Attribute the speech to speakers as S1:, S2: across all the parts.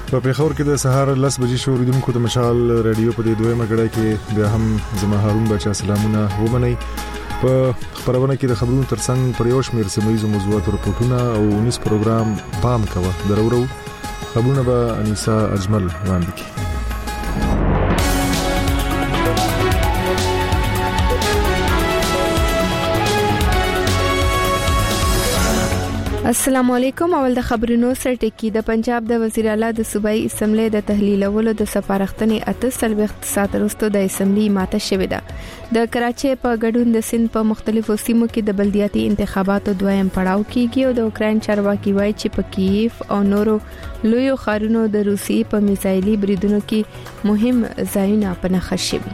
S1: په پیښور کې د سهار 10 بجې شو اوریدونکو د مشال رادیو په دې دویمه غړای کې بیا هم زما هارون بچا سلامونه ومني. په خبرونه کې د خبرونو ترڅنګ پر یو شمېر سیمایي موضوعات رپورټونه او نس پروګرام پام کوه درورو خبرونه به انیسا اجمل وړاندې کوي.
S2: السلام علیکم. اول د خبرونو سره ټکی. د پنجاب د وزیر اعلی د صوبایي اسمبلی د تحلیلولو د سپارښتنې 38 وخت ساترستو د اسمبلی ماته شوې ده. د کراچۍ په ګډون د سند په مختلفو سیمو کې د بلدیاتي انتخاباتو دویم پړاو کیږي او د اوکرين چارواکي وایي چې په کیف او نورو لویو ښارونو د روسي په میزایلي بریدونو کې مهم ځایونه پنهخ شوي.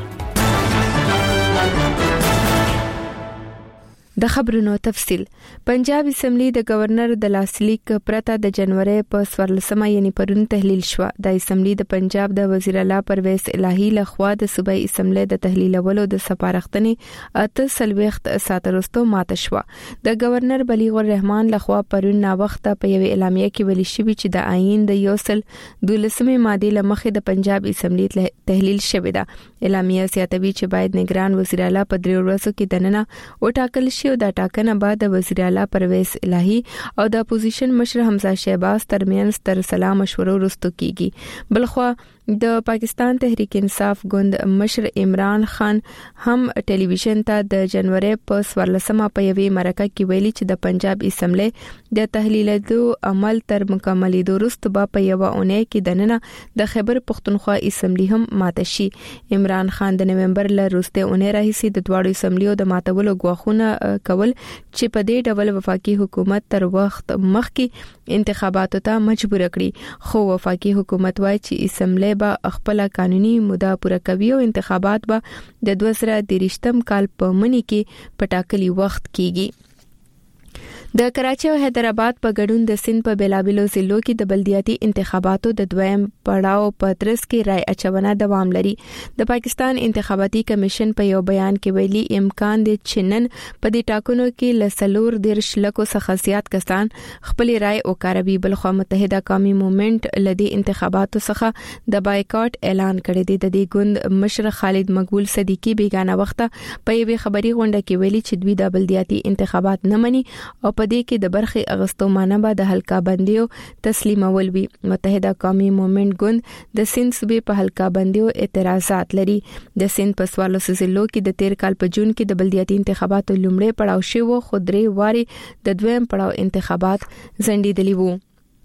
S2: د خبرونو تفصيل. پنجاب اسمبلی د گورنر د لاسلیک پرته د جنوري په 14مه یعنی پرون تحلیل شو. د اسمبلی د پنجاب د وزیر اعلی پرویز الهی لخوا د صوبایي اسمبلی د تحلیلولو د سپارښتنې 38 وخت ساترستو ماته شو. د گورنر بلیغ الرحمن لخوا پرون نا وخت په یو اعلامیه کې ویل شوی چې د آئین د یوسل 12مه ماده لمخې د پنجاب اسمبلی تحلیل شوی ده. اعلامیه سیاتوي چې باید نگران وزیر اعلی په 3 ورځو کې دننه وټاکل شي او د ټاکنه بعد د وزیر اعلی پرویز الهی او د اپوزیشن مشر حمزه شهباز ترمنځ تر سلام مشورو وروسته کیږي. بلخوا د پاکستان تحریک انصاف ګوند مشر عمران خان هم ټلویزیون ته د جنوري په 14مه په یوې مرکه کې ویلي چې د پنجاب اسمبلی د تحلیلاتو عمل تر مکملېدو وروسته په یو اونۍ کې دننه د خیبر پختونخوا اسمبلی هم ماته شي. عمران خان د نومبر ل وروسته اونۍ راهیسي د دواړو اسمبلیو د ماتولو غواخونه کول چې په دې ډول وفاقي حکومت تر وخت مخکې انتخاباتو ته مجبور کړي. خو وفاقي حکومت وايي چې اسمبلی به خپل قانوني موده پوره کوي او انتخابات به د 2023م کال په منی کې په ټاکلي وخت کیږي. د کراچۍ او حیدرآباد په ګډون د سند په بیلابلو ضلعو کې د بلدیاتي انتخاباتو د دویم پړاو په ترڅ کې رای اچونه دوام لري. د پاکستان انتخاباتي کمیشن په یو بیان کې ویلي امکان دی چې نن په دې ټاکنو کې لسلور دیرش لکو څخه زیات کسان خپل رای وکاروي. بلخو متحده قومي موومېنټ لدی انتخاباتو څخه د بایکاټ اعلان کړی دی. د دې ګوند مشر خالد مقبول صدیقی بیگانه وخت په یوه خبري غونډه کې ویلي چې دوی د بلدیاتي انتخابات نه مني او په دې کې د برخي اغستو مانبه د حلقه بندیو تسلیمول وی. متحده قومي موومېنټ ګوند د سند صوبې په حلقه بندیو اعتراضات لري. د سند په 14 ضلعو کې د 13 کال په جون کې د بلدیاتي انتخاباتو لومړی پړاو شوی خو درې واري د دویم پړاو انتخابات ځنډېدلي وو.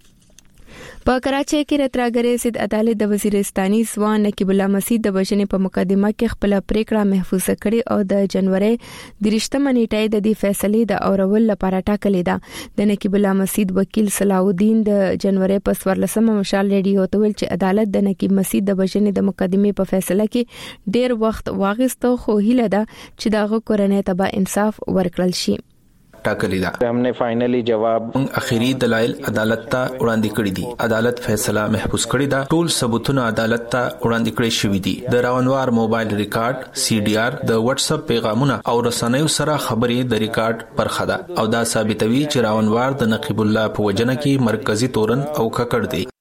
S2: په کراچۍ کې رتراګری ضد عدالت د وزیرستاني ځوان نقیب الله مسعود د وژنې په مقدمه کې خپل پریکړه محفوظ کړي او د جنوري 23مه نیټه د دې فیصلې د اورول لپاره ټاکلې ده. د نقیب الله مسعود وکیل صلاح الدین د جنوري په 14مه مشال ریډیو ته ویل چې عدالت د نقیب مسعود د وژنې د مقدمې په فیصله کې ډیر وخت واغسته خو هیله ده چې دغه کورنۍ ته به انصاف ورکړل شي.
S3: ټاکلی دا همنے فائنلی جواب اخیری دلایل عدالت ته وړاندې کړی دي. عدالت فیصله محفوظ کړی دا. ټول ثبوتونه عدالت ته وړاندې کړی شوی دي. د راونوار موبایل ریکارډ CDR د واتس اپ پیغامونه او رسنیو سره خبرې د ریکارډ برخه ده او دا ثابتوي چې راونوار د نقیب الله په وجنه کې مرکزی تورن او ککړ دی.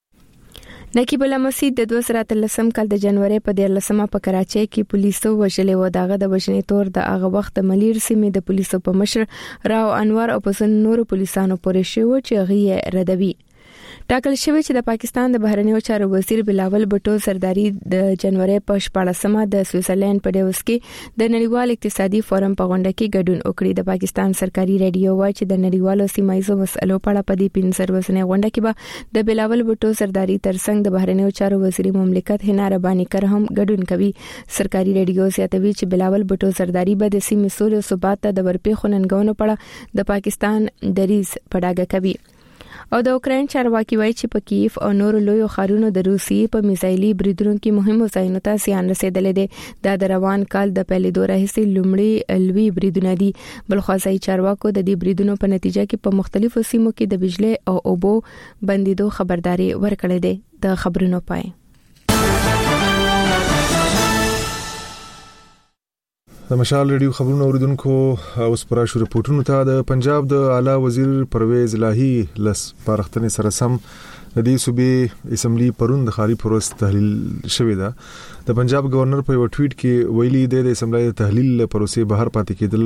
S2: نقیب الله مسعود د 2013 کال د جنوري په 13مه په کراچۍ کې پولیسو وژلې و. دغه د وژنې تور د هغه وخت ملیر سیمې د پولیسو په مشر راو انور او په نورو پولیسانو پورې شو چې غي ردوي. ټاکل شوی چې د پاکستان د بهرنیو چارو وزیر بلاول بټو سرداری د جنوري په 14مه د سویټزرلند په ډیوس کې د نړیوال اقتصادي فورم په غونډه کې ګډون وکړي. د پاکستان سرکاري ریډیو وايي چې د نړیوالو سیمایي مسلو په اړه په دې 15 ورځې غونډه کې به د بلاول بټو سرداری ترڅنګ د بهرنیو چارو وزیر مملکت حنا ربانی کر هم ګډون کوي. سرکاري ریډیو زیاتوي چې بلاول بټو سرداری به د سیمې سولې او ثبات ته د ورپېښو ننګونو په اړه د پاکستان دریځ په ډاګه کوي. او د اوکرين چارواکي وایي چې په کیف او نورو لویو ښارونو د روسي په میزایلي بریدونو کې مهمو ځایونو ته زیان رسیدلی دی. د روان کال د پیلېدو راهیسې لومړی لوی بریدونه دي. بلخوځي چارواکو د دې بریدونو په نتیجه کې په مختلفو سیمو کې د بجلی او اوبو بندیدو خبرداري ورکړې ده. د خبرونو پای
S1: د مشال ریډیو خبرونو اوریدونکو اوس پر شروع پورتونو ته د پنجاب د اعلی وزیر پرویز الهی لس پارختنې سره سم د دې صوبې اسمبلی پرون د خاري پروس تحلیل شوې ده د پنجاب گورنر په یو ټویټ کې ویلي د اسمبلی تحلیل پروسې بهر پاتې کېدل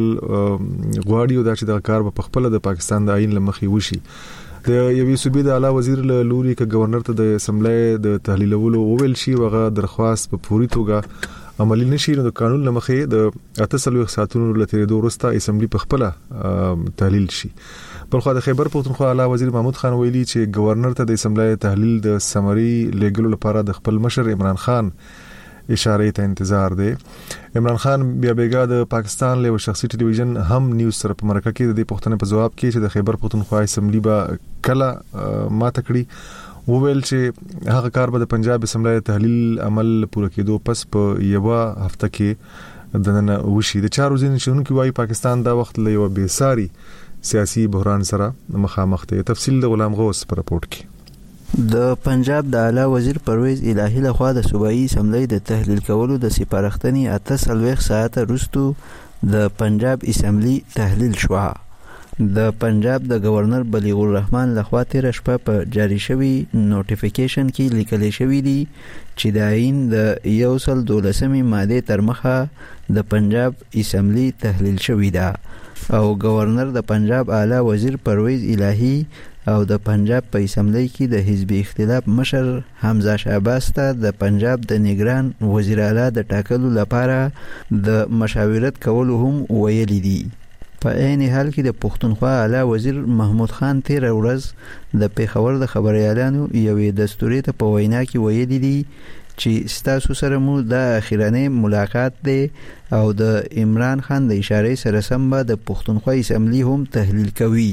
S1: غواړي او دا چې د کار په خپل د پاکستان د آئین لمخې وشي د یوې صوبې د اعلی وزیر له لوري ک گورنر ته د اسمبلی د تحلیلولو وویل شي وغه درخواست په پوری توګه عملی نشي نو د قانون لمخې د 48 ساعتونو لته د ورسته اسمبلی په خپل تحلیل شي په خو د خیبر پختونخوا اعلی وزیر محمود خان ویلي چې گورنر ته د اسمبلی تحلیل د سمري لیګلو لپاره د خپل مشر عمران خان اشاره ته انتظار دی. عمران خان بیا بیګا د پاکستان له شخصي ټلویزیون هم نیوز سره په مرکه کې د پښتنې په جواب کې چې د خیبر پختونخوا اسمبلی به کله ما تکړي وویل چې هغه کار به د پنجاب اسمبلی تحلیل عمل پوره کېدو پس په یو هفته کې د نن وشي. د 4 ورځې نشونکو وايي پاکستان دا وخت له یو بیساري سیاسي بحران سره مخامخ دی. تفصیل د غلام غوث په رپورت کې.
S4: د پنجاب د اعلی وزیر پرویز الهی لخوا د صوبایي اسمبلی د تحلیل کولو د سپارښتنې 48 ساعته وروسته د پنجاب اسمبلی تحلیل شو. د پنجاب د گورنر بلیغ الرحمن لخوا تیر شپه په جاری شوی نوټیفیکیشن کې لیکل شوی دی چې د آئین د 112 ماده تر مخه د پنجاب اسمبلی تحلیل شوی ده او گورنر د پنجاب اعلی وزیر پرویز الهی او د پنجاب په اسمبلی کې د حزب اختلاف مشر حمزه شعباس ته د پنجاب د نگران وزیر اعلی د ټاکلو لپاره د مشاورت کولو هم ویلي دي. په عین حال کې د پښتونخوا اعلی وزیر محمود خان تیر ورځ د پیښور د خبريالانو یوې دستوري ته په وینا کې ویلي دي چې ستاسو سره مو د اخیرانه ملاقات دی او د عمران خان د اشاره سره سم به د پښتونخوا اسمبلی هم تحلیل کوي.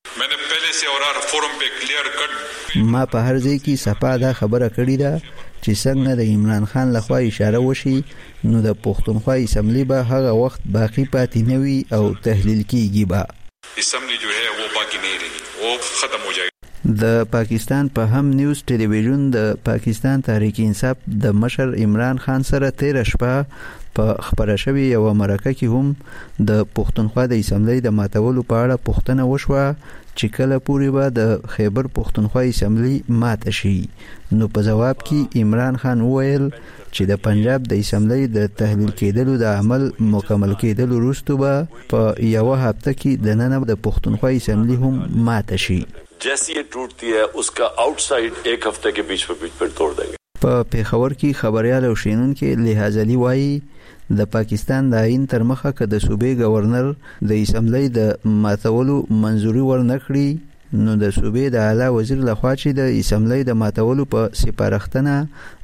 S4: ما په هر ځای کې صفه دا خبره کړې ده چې څنګه د عمران خان لخوا اشاره وشي نو د پښتونخوا اسمبلی به هغه وخت باقی پاتې نه وي او تحلیل کیږي به اسمبلی جو ہے وہ باقی نہیں رہی وہ ختم ہو جائے. د پاکستان په هم نیوز ټلویزیون د پاکستان تحریک انصاف د مشر عمران خان سره تیر شپه په خبره شوی یو مرکه کې هم د پښتونخوا د اسمبلی د ماتولو په اړه پوښتنه وشوه چې کله پوری به د خیبر پښتونخوا اسمبلی مات شي. نو په جواب کې عمران خان وویل چې د پنجاب د اسمبلی د تحلیل کېدلو د عمل مکمل کېدلو وروسته به په یو هفته کې د نن د پښتونخوا اسمبلی هم مات شي.
S5: जैसी ये टूटती है उसका आउटसाइड एक हफ्ते के बीच पर तोड़ देंगे.
S4: په پیښور کې خبريال او شینونکو لحاظ علي وایي د پاکستان د آئین تر مخه که د صوبې گورنر د اسمبلی د ماتولو منځوري ورنکړي نو د صوبې د اعلی وزیر لخوا چې د اسمبلی د ماتولو په سپارښتنه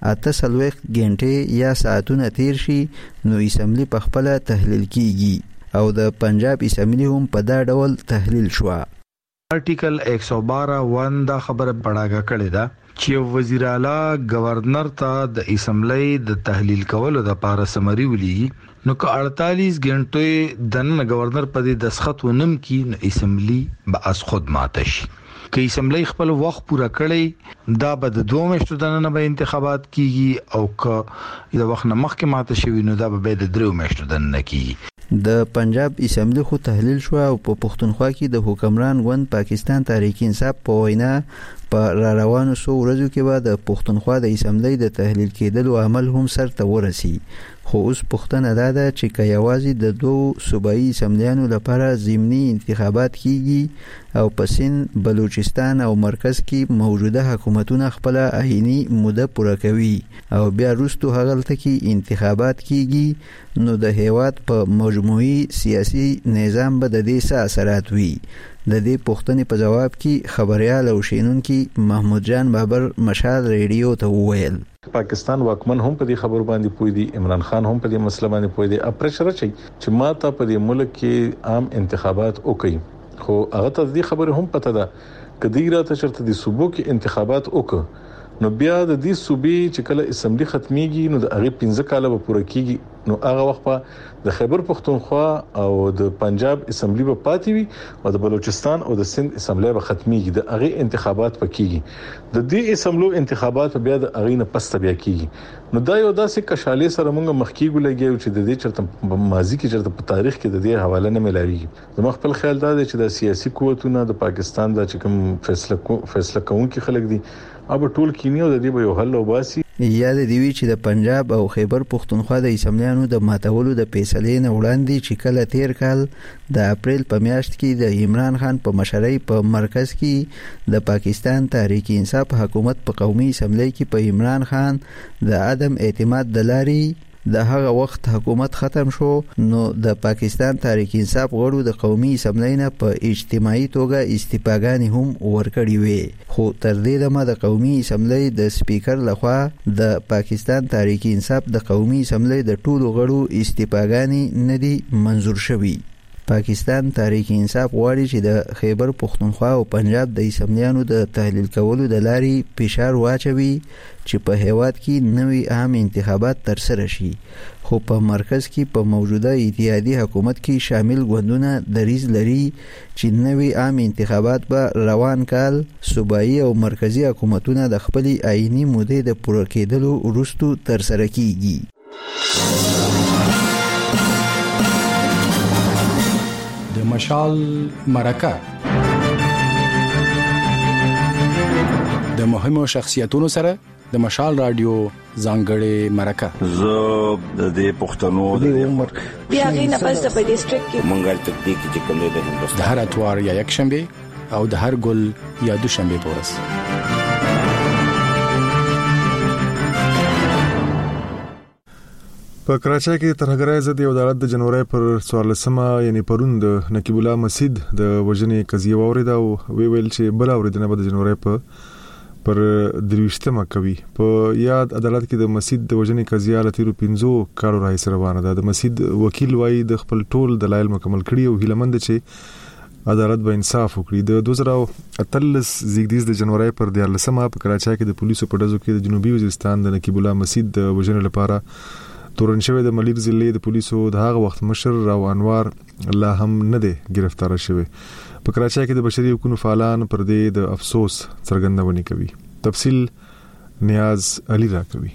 S4: 48 غنټې یا ساعتونه تیر شي نو اسمبلی په خپل تحلیل کیږي او د پنجاب اسمبلی هم په دا ډول تحلیل شو.
S6: آرټیکل 112 دا خبره پړاګه کړې ده چې وزیر اعلی گورنر ته د اسمبلی د تحلیل کولو د لپاره سمري ولي نو که 48 غنټې د گورنر په دې دسخط ونم کې اسمبلی به از خود ماته شي. که اسمبلی خپل وخت پوره کړي دا به د 2 میاشتو د نن به انتخابات کیږي او که د وخت نه مخکې ماته شي نو دا به د 3 میاشتو د نن کیږي.
S4: د پنجاب اسمبلی خو تحلیل شو او په پښتونخوا کې د حکمران غوند پاکستان تحریک انصاف په وینا په را روانو سو ورځو کې به د پښتونخوا د اسمبلی د تحلیل کېدلو عمل هم سر ته ورسی. خو اوس پښتنه ده چې کایوازي د 2 صوبایي اسمبلیانو لپاره ضمني انتخابات کیږي او په سند بلوچستان او مرکز کې موجوده حکومتونه خپل آئینی موده پوره کوي او بیا وروسته هغلته کې انتخابات کیږي نو د هیواد په مجموعي سیاسي نظام به د دې څه اثرات وي. د دې پوښتنې په جواب کې خبريال او شینونکو محمود جان بابر مشال ریډیو ته وویل
S7: پاکستان واکمن هم په دې خبرو باندې پوي دي عمران خان هم په دې مسله باندې پوي دي اپریشر چې ماته په دې ملک کې عام انتخابات وکړي خو هغه ته دې خبره هم پته ده کدی راته چرته د صوبو کې انتخابات وکړي نو بیا د دې صوبې چې کله اسمبلی ختميږي نو د هغه 15 کاله به پوره کیږي نو هغه وخت په د خیبر پختونخوا او د پنجاب اسمبلی به پاتې وي او د بلوچستان او د سند اسمبلی به ختميږي د هغه انتخابات پکېږي د دې اسمبلو انتخابات بیا د هغه نه پسته بیا کیږي نو دا یو داسې کشالې سره موږ مخکې ګولګیو چې د دې چرته ماضي کې چرته په تاریخ کې د دې حواله نه ملاويږي زما خپل خیال دا دی چې د سیاسي قوتونو د پاکستان د چکم فیصله کوونکي خلک دي اب ټول کینیو د دې به یو حل وباسي
S4: یا د دیوی چې د پنجاب او خیبر پختونخوا د اسمبلیانو د ماتولو د فیصلې نه وړاندې چې کله تیر کال د اپریل په میاشت کې د عمران خان په مشرۍ په مرکز کې د پاکستان تحریک انصاف حکومت په قومي اسمبلی کې په عمران خان د عدم اعتماد د لاري د هغه وخت حکومت ختم شو نو د پاکستان تحریک انصاف غړو د قومي اسمبلی نه په اجتماعي توګه استعفاګانې هم ورکړې وې خو تر دې دمه د قومي اسمبلی د سپیکر لخوا د پاکستان تحریک انصاف د قومي اسمبلی د ټولو غړو استعفاګانې نه دي منظور شوي پاکستان تحریک انصاف غواړي چې د خیبر پختونخوا او پنجاب د اسمبلیانو د تحلیل کولو د لاري فشار واچوي چې په هیواد کې نوي عام انتخابات ترسره شي خو په مرکز کې په موجوده اتحادیه حکومت کې شامل ګوندونه دریځ لري چې نوي عام انتخابات به روان کال صوبایي او مرکزی حکومتونه د خپل آئینی مودې د پوره کېدلو وروسته ترسره کیږي
S8: د مشال مرکه د مهمو شخصیتونو سره د مشال رادیو ځانګړې مرکه
S9: زه د پښتنو د عمر
S10: بیا غینه پس د ډیسټریکټ کې
S9: منګل تکنیک چې کوم دی د هندوستان
S8: د هر اتوار یا یک شنبه او د هر ګل یا دوشنبه پورس
S1: په کراچۍ کې ترهګرۍ ضد یو عدالت د جنوري پر 14مه یعنی پرون د نقیب الله مسجد د وژنې قضیه واوریده او ویل چې بل اوریدنه به د جنوري پر 23مه کوي په یاد عدالت کې د مسجد د وژنې قضیه لتیرو 15 کالو راځي روانه ده د مسجد وکیل وایي د خپل ټول دلایل مکمل کړي او هیلمند چې عدالت به انصاف وکړي د 2013 زیږدیز د جنوري پر 14مه په کراچۍ کې د پولیسو په ډزو کې د جنوبي وزیرستان د نقیب الله مسجد د وژنې لپاره تورن شوی د ملیر ضلع د پولیسو د هغه وخت مشر راو انوار لا هم نه دی گرفتار شوی په کراچۍ کې د بشري حقوقو فعالان پر دې د افسوس څرګندونه کوي تفصیل نیاز علی را کوي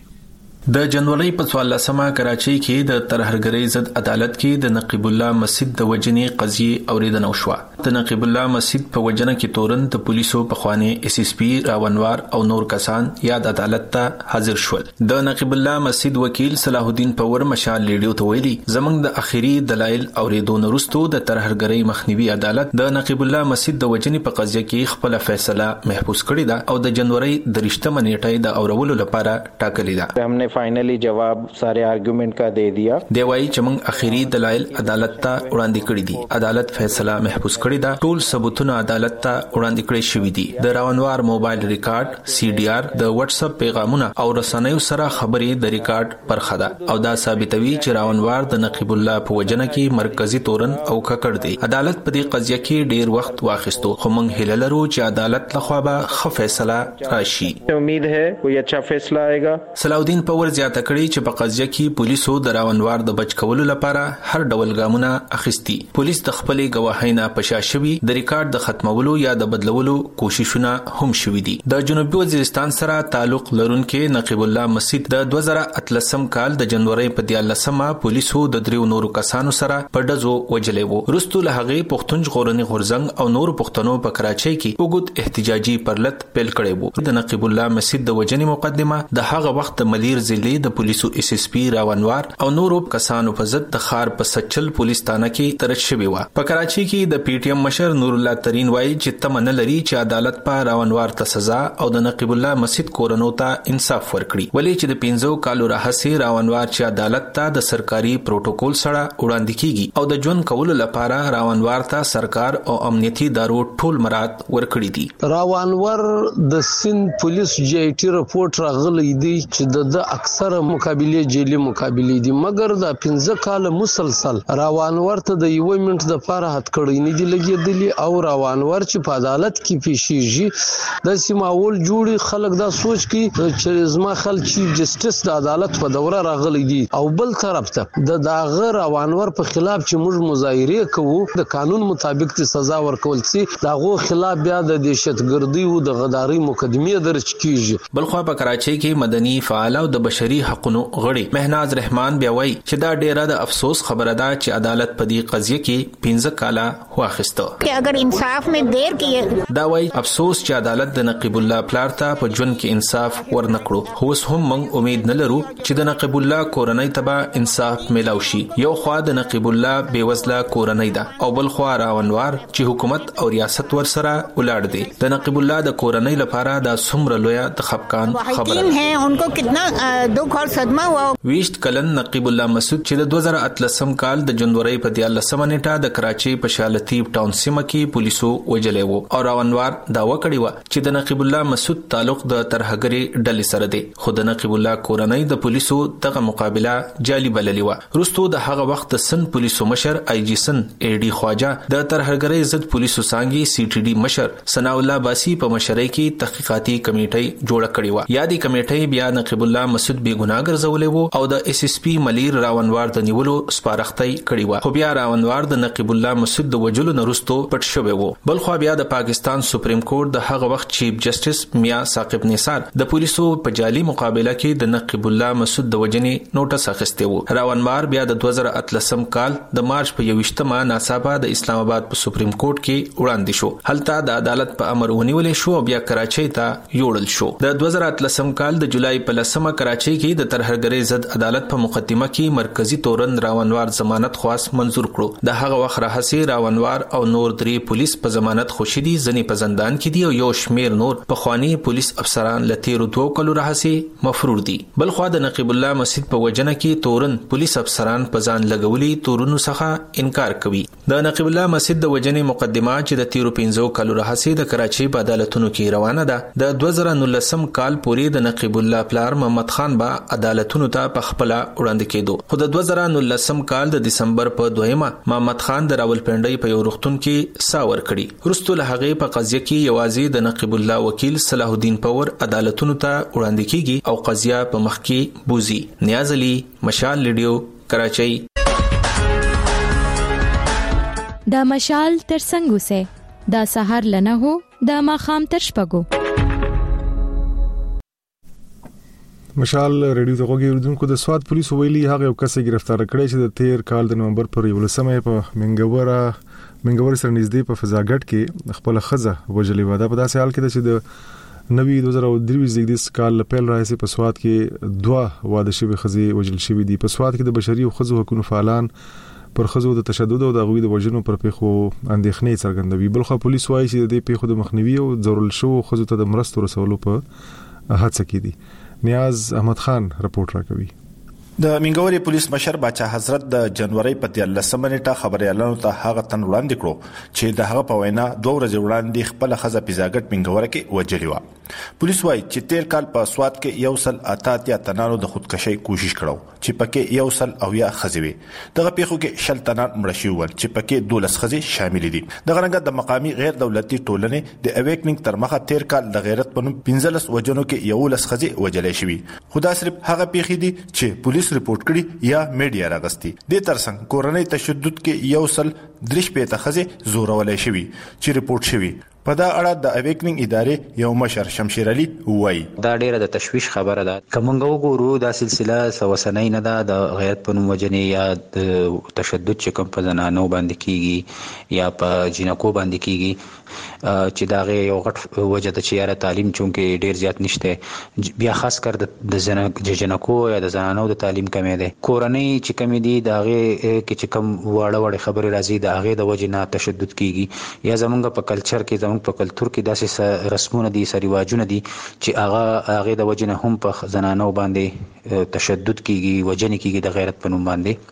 S3: د جنوري په 14مه کراچۍ کې د ترهګرۍ ضد عدالت کې د نقیب الله مسجد د وژنې قضیه اوریدنه وشوه د نقیب الله مسجد په وژنه کې تورن د پولیسو په خواني اس اس پی راونوار او نور کسان یاد عدالت ته حاضر شول د نقیب الله مسجد وکیل صلاح الدین پور مشال لیډیو ته ویلي زمنګ د اخیری دلایل اوریدونه وروسته د ترهګرۍ مخنیوي عدالت د نقیب الله مسجد د وژنې په قضیه کې خپل فیصله محفوظ کړی ده او د جنوري د 23مه نیټه د اورولو لپاره ټاکلې ده
S11: फाइनली जवाब सारे आर्गुमेंट का दे दिया
S3: دیوای چې موږ اخیری دلایل عدالت ته وړاندې کړی دي عدالت فیصله محفوظ کړی دا ټول ثبوتونه عدالت ته وړاندې کړی شوی دي د راونوار موبایل ریکارډ سی ډي آر د واتس اپ پیغامونه او رسنیو سره خبرې د ریکارډ پرخه ده او دا ثابتوي چې راونوار د نقیب الله په وجنه کې مرکزی تورن او ککړ دی عدالت په دې قضیه کې ډیر وخت واخیستو خو موږ هیله لرو چې عدالت لخوا به ښه فیصله راشي
S11: امید ہے کوئی اچھا فیصلہ آئے گا
S3: صلاح الدین پور زیاته کړی چې په قضیه کې پولیسو د راونوار د بچ کولو لپاره هر ډول ګامونه اخیستي پولیس د خپلې گواهینه پشاشوي د ریکارډ د ختمولو یا د بدلولو کوششونه هم شوي دي د جنوبي وزیرستان سره تعلق لرونکي نقیب الله مسجد د 2013 کال د جنوري په 14مه پولیسو د دریو نورو کسانو سره په ډزو وجلې وو وروسته له هغه پښتون ژغورنې غورځنګ او نور پښتنو په کراچۍ کې وګت احتجاجي پرلط پیل کړی وو د نقیب الله مسجد د وجنې مقدمه د هغه وخت د ملیر ضلع د پولیسو اس اس پی راونوار او نورو کسانو په ضد د خار په سچل پولیس تانه کې ترش شوی و په کراچۍ کې د پی ټی ایم مشر نور الله ترين وایي چې تمنه لري چې عدالت په راونوار ته سزا او د نقیب الله مسجد کورنو ته انصاف ورکړي ولی چې د 15 کالو راهسي راونوار چې عدالت ته د سرکاري پروتوکول سره وړاندې کیږي او د ژوند کولو لپاره راونوار ته سرکار او امنیتي ادارو ټول مراد ورکړي دي
S12: راونوار د سند پولیس جی ټی رپورت راغلی دی چې د اکثر مقابله جیلی مقابله دي مګر د 15 کال مسلسل راوانور ته د 1 منټ د فار هات کړی نه دي لګیدلی او راوانور چې په عدالت کې پیشیږي د سیماول جوړي خلک دا سوچ کی چې زما خل چیف جسټس د عدالت په دوره راغلي دي او بل طرف ته د داغه روانور په خلاف چې موږ مظاهره کوو د قانون مطابق د سزا ورکول سي داغه خلاف بیا د دهشتګردي او د غداري مقدمه درج کیږي.
S3: بلخو په کراچۍ کې مدني فعال او د بشري حقوقو غړي مهناز رحمان بیا وایي چې دا ډیره د افسوس خبره ده چې عدالت په دې قضیه کې 15 کاله واخیسته
S13: چې اگر انصاف میں دیر کیه.
S3: دا وایي افسوس چې عدالت د نقیب الله پلار ته په ژوند کې انصاف ورنکړو. هوس هم موږ امید نه لرو چې د نقیب الله کورنۍ ته انصاف ملاو شي. یو خوا د نقیب الله بیوزله کورنۍ ده او بل خوا راونوار چې حکومت او ریاست ور سره ولاړ دي. د نقیب الله د کورنۍ لپاره د څومره لوی د خفقان خبره
S13: ہے انکو کتنا دکھ اور صدمه ہوا.
S3: 20 کلن نقیب الله مسعود چې د 2013 کال د جنوري په 13 نیټه د کراچۍ په شالطیب ټاون سیمه کې پولیسو وجلې وو او راونوار داوا کړی و چې د نقیب الله مسعود تعلق د ترهګری ډلې سره دی. خو د نقیب الله کورنۍ د پولیسو دغه مقابله جعلي بللې و. وروسته د هغه وخت سن پولیسو مشر آی جی سن ای ډي خواجه د ترهګری ضد پولیسو څنګه سی ټي ډي مشر ثنا الله باسی په مشرۍ کې تحقیقاتي کمیټه جوړه کړې و. یادي کمیټه بیا نقیب الله مسعود بے ګناه ګرځولې وو او د اس اس پی ملیر راونوار د نیولو سپارښتۍ کړې و. خو بیا راونوار د نقیب الله مسعود د وجلو نرستو پټ شوی وو. بل خو بیا د پاکستان سپریم کورټ د هغه وخت چیف جسټس میا ثاقب نثار د پولیسو په جعلي مقابله کې د نقیب الله مسعود د وجنې نوټس اخیسته وو. راونوار بیا د 2013 کال د مارچ په 21مه ناڅاپه د اسلام آباد په سپریم کورټ کې وړاندې شو. هلته د عدالت په امر ونیول شو او بیا کراچۍ ته یوړل شو. د 2013 کال د جولای په 10مه کراچۍ کې د ترهګری ضد عدالت په مقدمه کې مرکزی تورن راونوار ضمانت خواست منزور کړو. د هغه وخت راهسي راونوار او نور درې پولیس په ضمانت خوشی دي ځنې په زندان کې دي او یو شمیر نور په خواني پولیس افسران لتیرو 2 کلو راهسي مفرور دي. بل خو د نقیب الله مسعود په وجنه کې تورن پولیس افسران په ځان لګولي تورونو څخه انکار کوي. د نقیب الله مسعود د وجنې مقدمه چې د تیرو 15 کلو راهسي د کراچۍ په عدالتونو کې روانه ده د 2019 کال پورې د نقیب الله پلار محمد خان با عدالتونو ته په خپل وړاندې کېدو. خو د 2019 کال د دسمبر په 2مه محمد خان د راولپنډۍ په یو روغتون کې ساور کړي. وروسته له هغه په قضیه کې یوازې د نقیب الله وکیل صلاح الدین پور عدالتونو ته وړاندې کیږي او قضیه په مخ کې بوزي. نیاز علي مشال لیډیو کراچۍ.
S14: دا مشال تر څنګه وسه دا سحر لنه هو دا ماخام تر شپګو.
S1: مشال ریډیو ته غوږی اردوونکو د سواد پولیس ویلي هغه یو کس گرفتار کړی چې د 13 کال د نومبر پر 11 په منګور سره نږدې په فضاګټ کې خپل خزه وجلې و. دا په داسې حال کې چې د نوي 2023 کال پیل راځي په سواد کې 2 واده شوی خزي وجل شوی دي. په سواد کې د بشري او خزو حقوقو فعالان پر خزو د تشدد او د غوي د وجنو پر پیښو اندېښنې څرګندوي. بلخو پولیس وایي چې د پیښو د مخنیوي او ضرورل شو خزو ته د مرستو رسولو په هڅه کې دي. نیاز احمد خان رپورټ راکوي.
S15: د منګوري پولیس مشر باچا حضرت د جنوري په 13 نیټه خبريالانو ته هغه تن وړاندې کړو چې د هغه په وینا 2 ورځې وړاندې خپل خزه پیزاګټ منګوره کې وجلی و. پولیس وايي چې 13 کال په سواد کې یو سل اتاتیا تنانو د خودکشي کوشش کړو چې پکې یو سل او یا خزوي. دغه پیښو کې شل تنان مړ شوي ول چې پکې 12 خزي شامل دي. دغه رنګ د مقامي غیر دولتي ټولنې د اویکنینګ تر مخه 13 کال د غیرت په نوم 15 وجنو کې یو لس خزي وجلې شوي. خدا صرف هغه پیښې دي چې پولیس ریپورت کړي یا میډیا راغستي. د ترڅنګ کورنۍ تشدد کې یو سل درش په تخزي زورولې شوي چې ریپورت شوي. په دا اړه د اویکنینګ ادارې یو مشر شمشیر علي وایي
S16: دا ډیره د تشویش خبره ده. کومنګ وګورو دا سلسله سوسنۍ نه ده د غیرت په نوم وجنې یا د تشدد چې کوم په زنانو باندې کیږي یا په جنکو باندې کیږي چې دا غي یو غټ وجه د چیرې تعلیم چونکه ډیر زیات نشته. بیا خاص کر د جنکو یا د زنانو د تعلیم کمې ده. کورنۍ چې کمې دي دا غي چې کوم وړه خبره راځي دا غي د وجه نه تشدد کیږي یا زمونږ په کلچر کې په کلچر کې داسې رسمونه دي سریواجونه دي چې هغه د وجنه هم په زنانو باندې تشدد کیږي وجنه کیږي د غیرت په نوم باندې.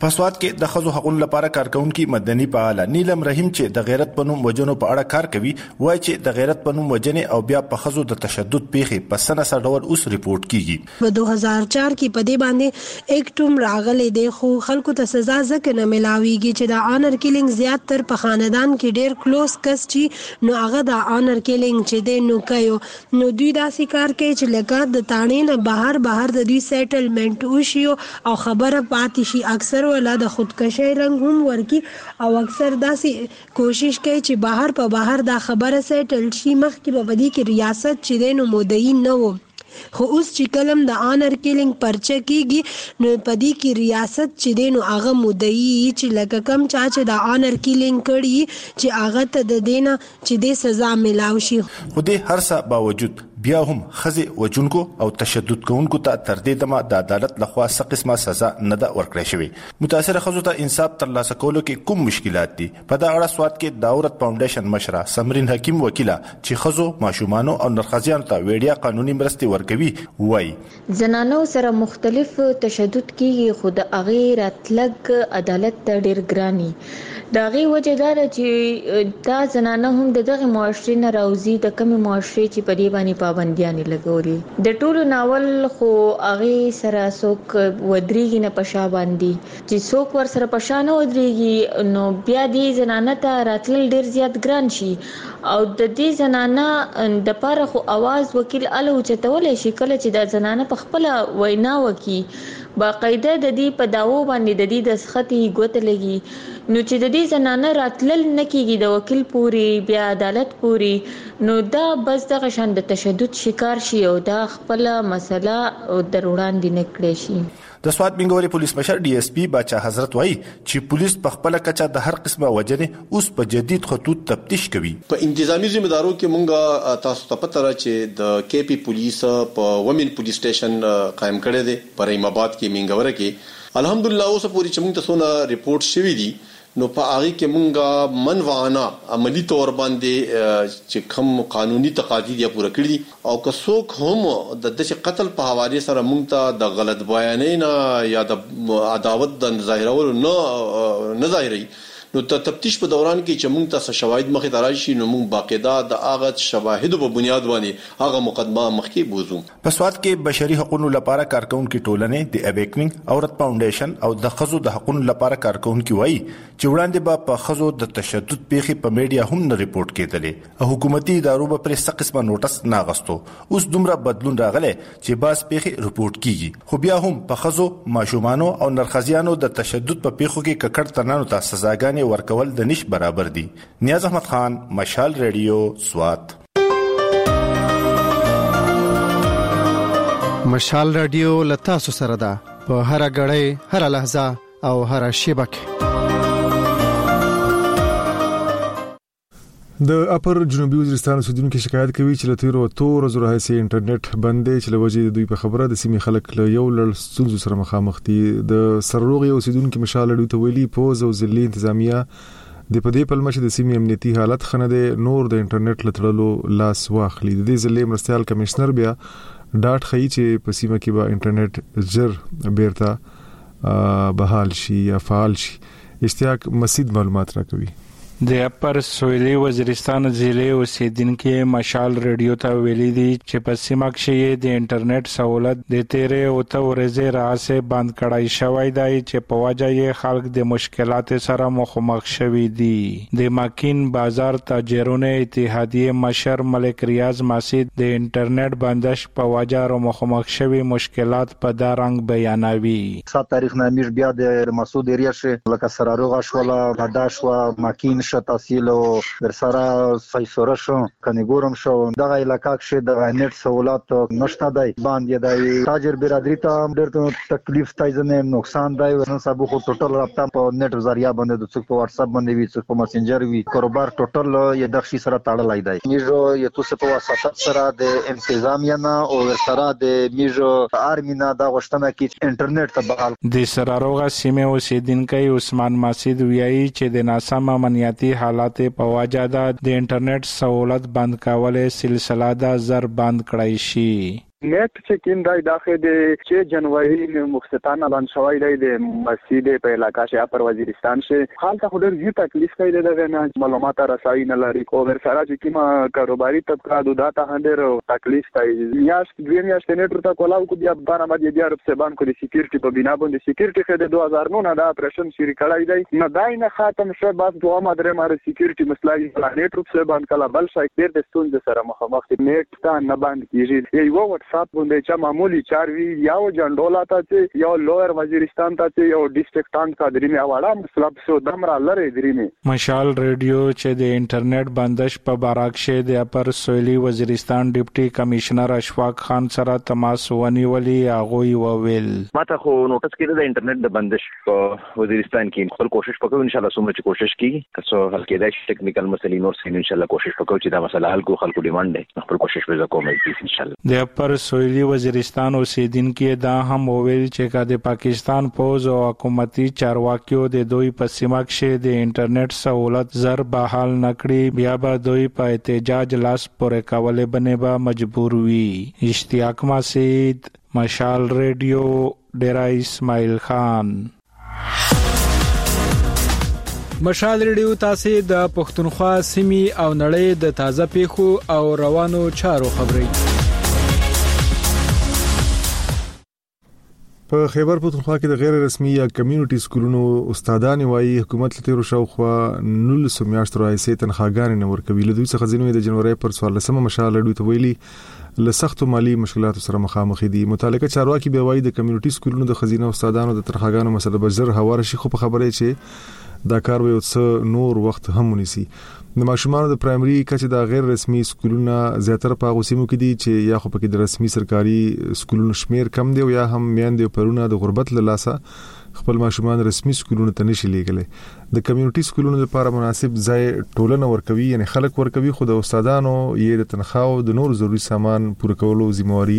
S15: پسواد کې د خزو حقوقو لپاره کارکونکو مدني فعال نیلم رحیم چې د غیرت پنوم وجنو په اړه کار کوي وایي چې د غیرت پنوم وجنې او بیا په خزو د تشدد پیښې په سنه ډول اوس ریپورت کیږي.
S17: په 2004 کې په دې باندې اکټوم راغلي دی خو خلکو ته سزا ځکه نه ملاويږي چې د آنر کیلینګ زیات تر په خاندان کې ډیر کلوز کس چې نو هغه د آنر کیلینګ چې دی نو کوي نو دوی داسې کار کوي چې لکه د تانې نه بهر د دوی سیټلمنٹ وشي او خبره پاتې شي. اکثر ولا د خودکشي رنګ هم ورکی او اکثر داسې کوشش کوي چې بهر دا خبره سیټل شي. مخکې په دې کې ریاست چې دی نو مدعي نه و خو اوس چې کلم د آنر کیلینګ پرچه کیږي نو په دې کې ریاست چې دی نو هغه مدعي چې لکه کم چا چې د آنر کیلینګ کړي چې هغه ته د دینه چې د سزا ملاو شي.
S15: خو دې هر څه باوجود بیا هم خزي وجونکو او تشدد کوونکو ته تر دې دمه د عدالت لخوا څه قسمه سزا نه ده ورکړې شوې. متاثر خزو ته انصاف ترلاسه کولو کې کوم مشکلات دي؟ په دا اړه سواد کې داورت فاونډیشن مشره سمرین حکیم وکیله چې خزو ماشومانو او نرخزیانو ته ویډیا قانوني مرستې ورکوي وایي
S18: زنانو سره مختلف تشدد کیږي خو د هغه راتلګ عدالت ته ډیر ګرانی دا غي وجه دا چې دا زنانه هم دغه معاشري نه راوځي د کمی معاشري چې په دې باندې پابندیاں لګولي د ټولو ناول خو هغه سره څوک ودرېږي نه پښا باندې چې څوک ور سره پښا نه ودرېږي نو بیا دې زنانه ته راتل ډیر زیات ګران شي او د دې زنانه د پاره خو आवाज وکیل الو چتولې شي کله چې د زنانه په خپل وینا وکي باقاعده د دې په داوو باندې د دې د سختي ګوت لګي نو چې د دې زنانه راتلل نکېږي د وکیل پوری بیا عدالت پوری نو دا بس دغه شان د تشدد شکار شي او دا خپل مسله در وړاندې نکړي شي.
S15: د سواد منګوري پولیس مشر ډي اس پی باچا حضرت وایي چې پولیس په خپل کچه د هر قسمه وجنې اوس په جدید خطوط تفتیش کوي.
S19: په انتظامی ذمہدارو کې مونږه تاسو ته پته را چې د کے پی پولیس په ومن پولیس سټیشن قائم کړی دی پر ایم آباد کې منګوره کې الحمدلله اوس پوری چې مونږ ته سونه ریپورت شوی دی نو په هغه کې مونږه منوعانه عملی تور باندې چې کوم قانوني تقاضی دی پوره کړی او که څوک هم د دې قتل په حواله سره مونږ ته د غلط بیانې نه یا د عداوت د ظاهرولو نه ظاهري نو ته تفتیش په دوران کې چې مونږ ته شواهد مخې ته راشي نو مونږ باقاعده د هغه شواهد په بنیاد باندې هغه مقدمه مخکې بوزو.
S15: په سواد کې بشري حقوقو لپاره کارکونکو ټولنې د اویکنینګ اورت فاونډیشن او د خزو د حقوقو لپاره کارکونکو وایي چې وړاندې به په خزو د تشدد پیښې په میډیا هم نه ریپورت کېدلې او حکومتي ادارو به پر څه قسمه نوټس نه غوښتو. اوس دومره بدلون راغلی چې باز پیښې ریپورت کیږي خو بیا هم په خزو ماشومانو او نرخزیانو د تشدد په پیښو کې ککړ تنانو ته سزاګانې ورکول د نش برابر دي. نیاز احمد خان مشال ریډیو سوات.
S20: مشال ریډیو لتا سره ده په هر غړې هر لحظه او هر شبکه.
S1: د اپر جنوبي وزیرستان اوسیدونکو شکایت کوي چې له تیرو 2 ورځو راهیسې انټرنیټ بند دی چې لوجې دوی په خبره د سیمې خلک له یو لړ ستونزو سره مخامخ دي. د سرروغي اوسیدونکو مشال ریډیو ته ویلي پوز او ځلې انتظامیه د پدې په لمشه د سیمې امنیتي حالت خنه ده نور د انټرنیټ لټړلو لاس واخلي. د دې ځلې مرستيال کمشنر بیا ډاټ خي چې په سیمه کې به انټرنیټ جر بیرته بحال شي یا فعال شي. اشتیاق مسید معلومات راکوي.
S21: د اپر سویلي وزیرستان ضلع اوسیدونکو مشال ریډیو ته ویلي دي چې په سیمه کې د انټرنیټ سہولت د تیرې او ته ورځې راځي بند کړای شوی دی چې په وجه یې خلک د مشکلات سره مخامخ شوي دي. د ماکین بازار تاجرونو اتحادیه مشر ملک ریاض مسید د انټرنیټ بندش په وجه را مخامخ شوي مشکلات په دا رنګ بیانوي.
S22: 7 تاریخ نه میش بیا د مسعود ریاش لکه سراروغه شولا هډا شو ماکین تحصیل او ورسره فیصوره شو کنيګورم شو دغه علاقہ کې د نت سہولت نشته دی باندې د تاجر برادری ته ډېر تکلیف تایزنه نقصان دی ورن سبو خو ټوټل رابطه په نت ذریعہ باندې د څوک په واتس اپ باندې وي څوک په مسنجر وي کاروبار ټوټل یې دغشي سره تړلای دی. میجو یې توسه په واسطه سره د انتظامیه نه او سره د میجو ارمینا د غشتنه کې انټرنیټ ته بحال
S21: د سراروغه سیمه اوسیدونکو عثمان مسید ویایي چې د ناسم امنیتي حالات په وجه د انټرنیټ سہولت بند کولو سلسله د زر بند کړای شي.
S2: نیټ چې کیندای داخله د 6 جنوري مخصتانه اعلان شوی دی د مسجد په علاقہ شې پر وزیرستان شې حال ته خوري هیڅ تکلیف کوي دغه نه معلومات رسایي نه لري او ورسره چې کیما کاروباري طبقه د داتا هندر تکلیف کوي یاش دوی میاشتې نیټ ته کولاو کو بیا برابر دی رب سبان کو د سکیورټي په بنا باندې سکیورټي خې د 2009 دا اپریشن شری کړای دی نه دای نه خاتم شو بس دوه مدره ماره سکیورټي مسلای نیټ رب سبان کلا بل شای ډیر د ستون د سره مخامخ نیټ ته نه باندې کیږي یو واتس اپ باندې چې معمولی 4 وی یو جنډولا ته چې یو لوئر وزیرستان ته چې یو ډیسټریکټان کا درې مې اواړه مطلب سو دمرا لره درې مې
S21: مشال ریډیو چې د انټرنیټ بندش په باراکشه د اپر سویلی وزیرستان ډیپټي کمشنر اشفاق خان سره تماس ونیولي هغه وویل
S5: ماته خو نوټس کړی د انټرنیټ د بندش په وزیرستان کې خپل کوشش وکړو ان شاء الله سمره کوشش کیږي تاسو حل کېدای شي ټیکنیکل مسلې نور سین ان شاء الله کوشش وکړو چې دا مسله حل کو خلکو ډیماند دی خپل کوشش به وکړو ان شاء الله
S21: د اپر سویلی وزیرستان اوسیدونکو دا هم وویل چې کا د پاکستان پوز او حکومتي چارواکیو د دوی په سیمه کې د انټرنیټ سہولت زر بحال نکړي بیا به دوی په احتجاج لاس پورې کولې بنې به مجبور وي اشتیاق مسعود مشال ریډیو ډیرا اسماعیل خان
S23: مشال ریډیو تاسو د پښتونخوا سیمې او نړۍ د تازه پیښو او روانو چارو خبري
S1: په خیبر پښتونخوا کې د غیر رسمي یا کمیونټي سکولونو استادان وايي حکومت له تیر شاوخوا 19 میاشتو راځي تنخواګان نه ورکوي له دوی څخه ځینوي د جنوري پر 14 مشال ریډیو ته ویلي له سخت مالی مشکلاتو سره مخامخ دي متعلقه چارواکي به وايي د کمیونټي سکولونو د خزینه استادانو د تنخواګانو مسله به زر هوار شي خو په خبره چې دا کار به څه نور وخت هم ونیسي د ماشومان د پرایمري کچې د غیر رسمي سکولونو زیاتره په غوسیمو کې دي چې یا خو پکې د رسمي سرکاري سکولونو شمیر کم دی او یا هم میاندې پرونه د غربت له لاسه خپل ماشومان رسمي سکولونو ته نشي لیږلي د کمیونټي سکولونو لپاره مناسب ځای ټولنه ورکوي یعنی خلک ورکوي خو د استادانو یې د تنخواو د نور ضروري سامان پوره کولو ذمہواری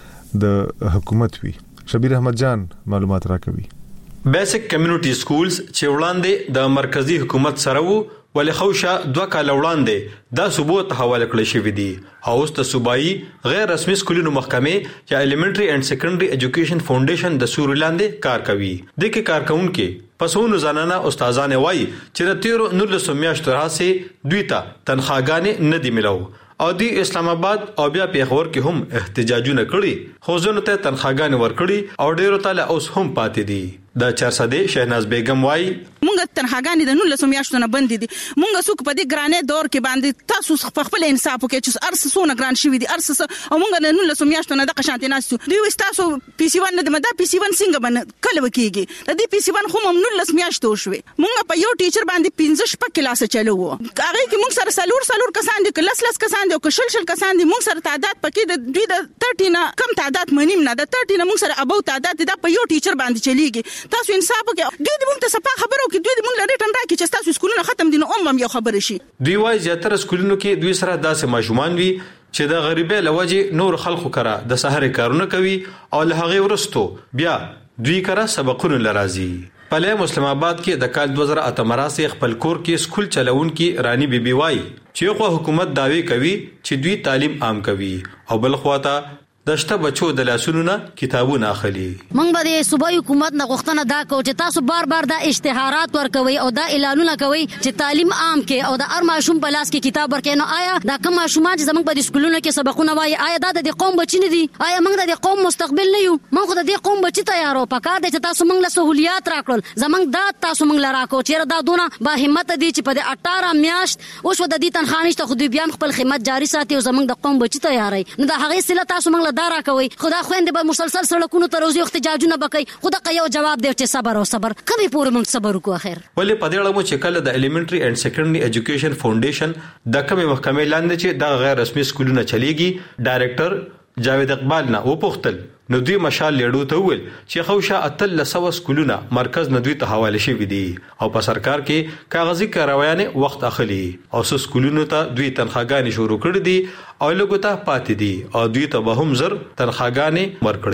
S1: د حکومت وي شبیر احمد جان معلومات راکوي
S24: بیسیک کمیونټي سکولز چې وړاندې د مرکزی حکومت سره وو ولې خوشا 2 کال وړاندې دا صوبو ته حواله کړل شوې دي او اوس د صوبایي غیر رسمي سکولونو محکمې یا الیمنټري اینڈ سیکنډري ایجوکیشن فاونډیشن د سورلاندې کار کوي د کې کارکونکو پسونو زنانه استادان وایي چې د 13 میاشتو راځي دوی ته تنخواګانې نه دی ملو او دی اسلام آباد او بیا پیښور کې هم احتجاجونه کړي خو ځنه ته تنخواګانې ورکړي او ډیرو تعالی اوس هم پاتې دي د 400 شهناز بیگم وای
S25: مونږ تنخواګانې د 19 میاشتو نه بند دي مونږ څوک په دې ګرانې دور کې باندې تاسو خپل انصاف وکړئ چې ارس سونه ګران شي دي ارس او مونږ د 19 میاشتو نه د قشانت ناسو دوی وستاسو پی سی 1 نه د مدا پی سی 1 څنګه باندې کله وکیږي د دې پی سی 1 خو هم 19 میاشتو شوې مونږ په یو ټیچر باندې 15 شپه کلاس چلو هغه کې مونږ سره سلور کسان دي کلاس کسان دي او شل کسان دي مونږ سره تعداد پکې د دوی د 30 نه کم تعداد منیم نه د 30 نه مونږ سره ابو تعداد د په یو ټیچر باندې چلیږي تاسو انصاف وکړئ دوی مونږ ته صفه خبرو کې دوی مونږ لري ټنډا کې چې تاسو سکولونه ختم دي نو هم یو خبر شي
S24: دوی وايي زیاتره سکولونو کې دوی سره داسې ماشومان وي چې د غریبۍ لوجه نور خلکو کرا د سحر کارونه کوي او له هغه ورستو بیا دوی کرا سبقونه لرازي په مسلم آباد کې د کال 2008 مراسي خپل کور کې سکول چلاون کې رانی بیبي وای چې خو حکومت داوی کوي چې دوی تعلیم عام کوي او بل خواته دشته بچو د لاسونو نه کتابونه اخلي
S26: موږ به د صوبایي حکومت نه غوښتنه دا کوو چې تاسو بار دا اشتهارات ورکوي او دا اعلانونه کوي چې تعلیم عام کې او د هر ماشوم په لاس کې کتاب ورکړي نو آیا دا کوم ماشومان چې زموږ په سکولونو کې سبقونه وایي آیا دا د قوم بچی نه دي آیا موږ د قوم مستقبل نه یو موږ د دې قوم بچی تیارو پکار دي چې تاسو موږ له سہولیات راکړل زموږ دا تاسو موږ لرا کو چې دا دونه با همت دي چې په 18 میاشت اوس د دې تنخواه نشته خو دوی بیان خپل خدمت جاری ساتي او زموږ د قوم بچی تیاري نو دا هغه سله تاسو موږ دارا کوي خدا خويندې به مسلسل سړکونو ته روزي احتجاجونه وکړي خدا یو جواب دی چې صبر او صبر کبي پورې موږ صبر وکړو اخر
S24: ولې په دې اړه مو چې کله د الیمنټري اینڈ سیکنډري ایجوکیشن فاونډیشن د کومه محکمې لاندې چې د غیر رسمي سکولونو چلیږي ډایریکټر جاوید اقبال نه وپوښتل نو دوی مشال لیډو ته ویل چې خوشا اتل لسو سکولونه مرکز ندوی ته حواله شوی دي او په سرکار کې کاغذي کاروایانه وخت اخلي او سکولونو ته دوی تنخواګانې شروع کړې دي او لګو ته پاتې دي او دوی ته به هم زر تنخواګانې ورکړي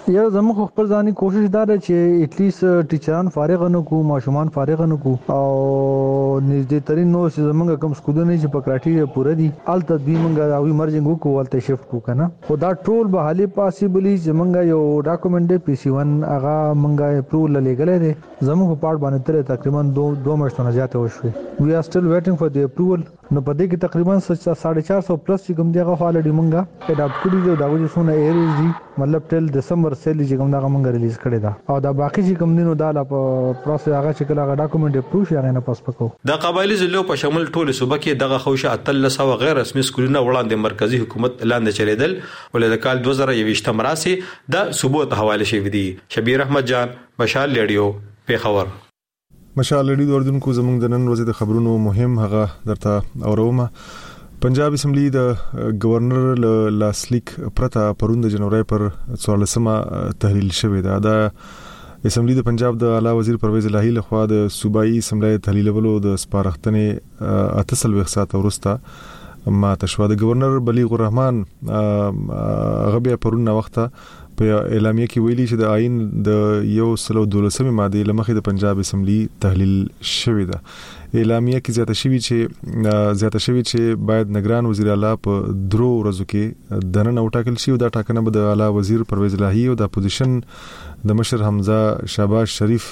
S4: یو زموږ خپل ځاني کوشش دا ده چې اټلیست ټیچران فارغ نه کو ماشومان فارغ نه کو او نږدې ترين نو چې زموږ کوم سکولونه چې په کرایټیریا پوره دي ال تدبیر موږ او ایمرجنګ وکړو ولته شفت کو کنه خو دا ټول به حالي پاسبلی چې موږ یو ډاکومنټ پی سی 1 هغه موږ اپروول لګلې دي زموږ په پارت باندې تر تقریبا 2 میاشتونه زیاته وشوي وی ار سټل ویټینګ فار دی اپروول نو په دې کې تقریبا 450 پلس چې کوم دیغه خالډي مونږه اډاپټ کړی دی دا چې څونه ایریز دي مطلب ټل دسمبر سیل چې کوم دا مونږه ریلیز کړی دا او دا باقي چې کوم دینو دا په پروسس هغه چې کله ډاکومنټ اپروو شي هغه نه پاس پکو
S24: د قبایلی ضلعو په شمول ټول صوبه کې دغه خوشه اتلسو غیر رسمي سکولونه وړاندې مرکزی حکومت لاندې چلیدل ولې د کال 2021 مراسي د صوبو ته حواله شوی دی. شبیر احمد جان، مشال ریډیو، پیښور.
S1: مشال ریډیو اوردونکو زموږ د نن ورځې د خبرونو مهم هغه درته اورومه. پنجاب اسمبلی د گورنر لاسلیک پرتا پروند جنوري پر 14مه تحلیل شوې ده. د اسمبلی د پنجاب د اعلی وزیر پرویز الهی لخوا د صوبایي اسمبلی تحلیلولو د سپارښتنې 8 ساعت ورسته ما تشوا د گورنر بلیغ الرحمن غبیا پرونه وخته په اعلامیه کې ویلي چې د آئین د 112 ماده لمخې د پنجاب اسمبلی تحلیل شوې ده. اعلامیه کې زیاته شوی چې باید نگران وزیر اعلی په 3 ورځو کې دننه وټاکل شي او دا ټاکنه به د اعلی وزیر پرویز الهی او د اپوزیشن د مشر حمزه شهباز شریف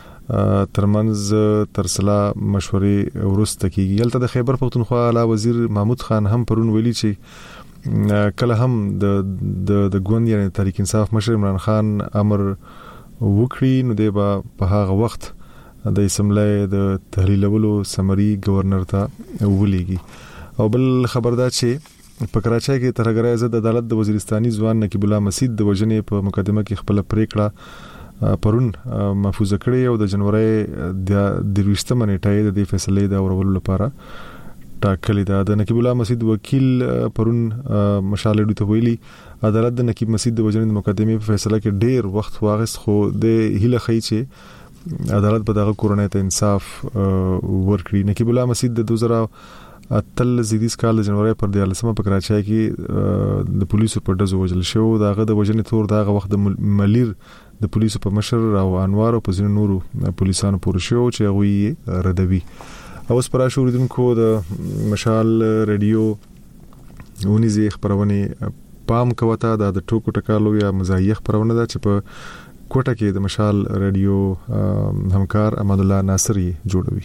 S1: ترمنځ ترسلا مشورې ورسته کیږي. یلته د خیبر پختونخوا اعلی وزیر محمود خان هم پرون ویلي چې کله هم د ګوند یعنی تحریک انصاف مشر عمران خان امر وکړي نو دی په هغه وخت د اسمبلی د تحلیلولو سمري گورنر ته ولېږي. او بل خبردار چې په کراچۍ کې ترګرای عزت عدالت د وزیرستاني ځوان نقیب الله مسید د وجنې په مقدمه کې خپل پریکړه پرون محفوظ کړي او د جنوري د 20 نیټه د فیصلې د اورولو لپاره ټاکلې ده. د نقیب الله مسید وکیل پرون مشال ډو ته ویلي عدالت د نقیب مسید د وجنې د مقدمه په فیصله کې ډیر وخت واغست خو د هیله خی چې عدالت په دغه کورنۍ ته انصاف ورکړي. نقیب الله مسید د 2023 کال د جنوري پر 14مه په کراچۍ کې د پولیسو په ډزو وژل شو. دغه د وژنې تور دغه وخت د ملیر د پولیسو په مشر او انوار او په ځینو نورو پولیسانو پورې شو چې هغه ردوي. اوس پر شوریدونکو د مشال ریډیو ونیزي خبرونه پام کوته د ټوکو ټکالو یا مزاحیه خبرونه ده چې په کوټه کې د مشال ریډیو همکار احمد الله ناصری جوړوي.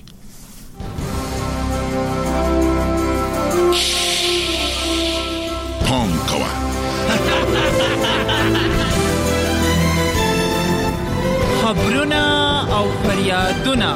S6: پام کوه
S7: خبرونه او فریادونه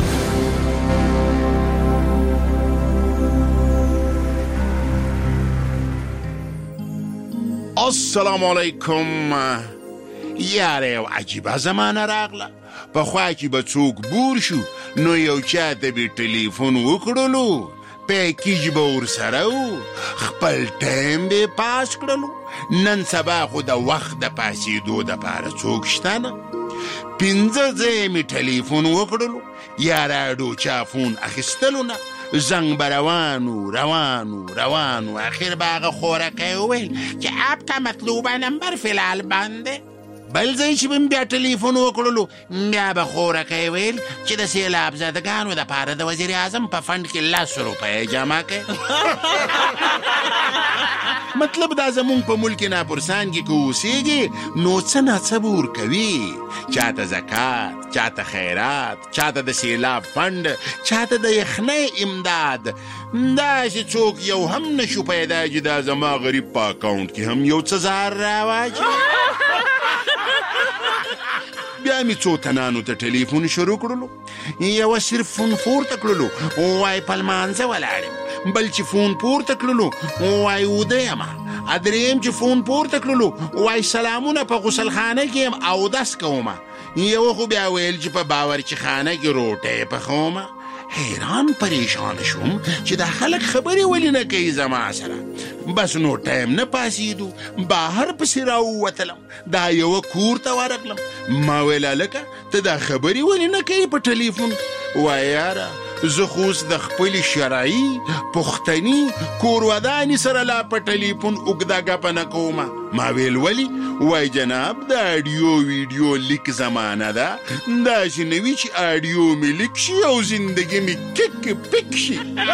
S6: السلام علیکم. یاره یو عجیبه زمانه راغله. په خوا کې به څوک بور شو نو یو چا ته به ټلیفون وکړلو پیکیج به ورسره و خپل ټایم به پاس کړلو. نن سبا خو د وخت د پاسېدو دپاره څوک شته نه. 15 ځای مې ټلیفون وکړلو یاره اډو چا فون اخیستلو نه زنګ به روانو اخر به هغه خورکی وویل چې آپ کا مطلوبه نمبر فی الحال بنده. بل ځای چې به بیا ټلیفون وکړلو بیا به خورکی ویل چې د سیلاب زدګانو دپاره د وزیر اعظم په فنډ کې 10 روپۍ جمع کړي. مطلب دا زمونږ په ملک ناپرسان کې که اوسېږي نو څه ناڅه به ورکوي. چاته زکات، چاته خیرات، چاته د سیلاب فنډ، چاته د یخنۍ امداد. داسې څوک یو هم نشو پیدا چې دا زما غریب په اکاونټ کې هم یو څه زار راواچي. بیا می څو تنانو ته ټلیفون شروع کړلو. یو صرف فون پورته کړلو وای په لمانځه ولاړم. بل چې فون پورته کړلو وای وده یم. ادریم چې فون پورته کړلو وای سلامونه په غسلخانه کې یم اودس کوم. یو خو بیا ویل چې په باورچی خانه کې روټۍ پخوم. حیران پریشان شوم چې دا خلک خبرې ولې نه کوي زما سره. بس نو ټایم نه پاسېدو بهر پسې راووتلم. دا یو کور ته ورغلم. ما ویل هلکه ته دا خبرې ولې نه کوي په ټلیفون. وایي یاره زه خو اوس د خپلې شرعي پښتني کورودانې سره لا په ټلیفون اوږده ګپه نه کومه. ما ویل ولې؟ وای جناب د اډیو ویډیو لیک زمانه ده، داسې نه وي چې اډیو مې لیک شي او زندګي مې کک پک شي.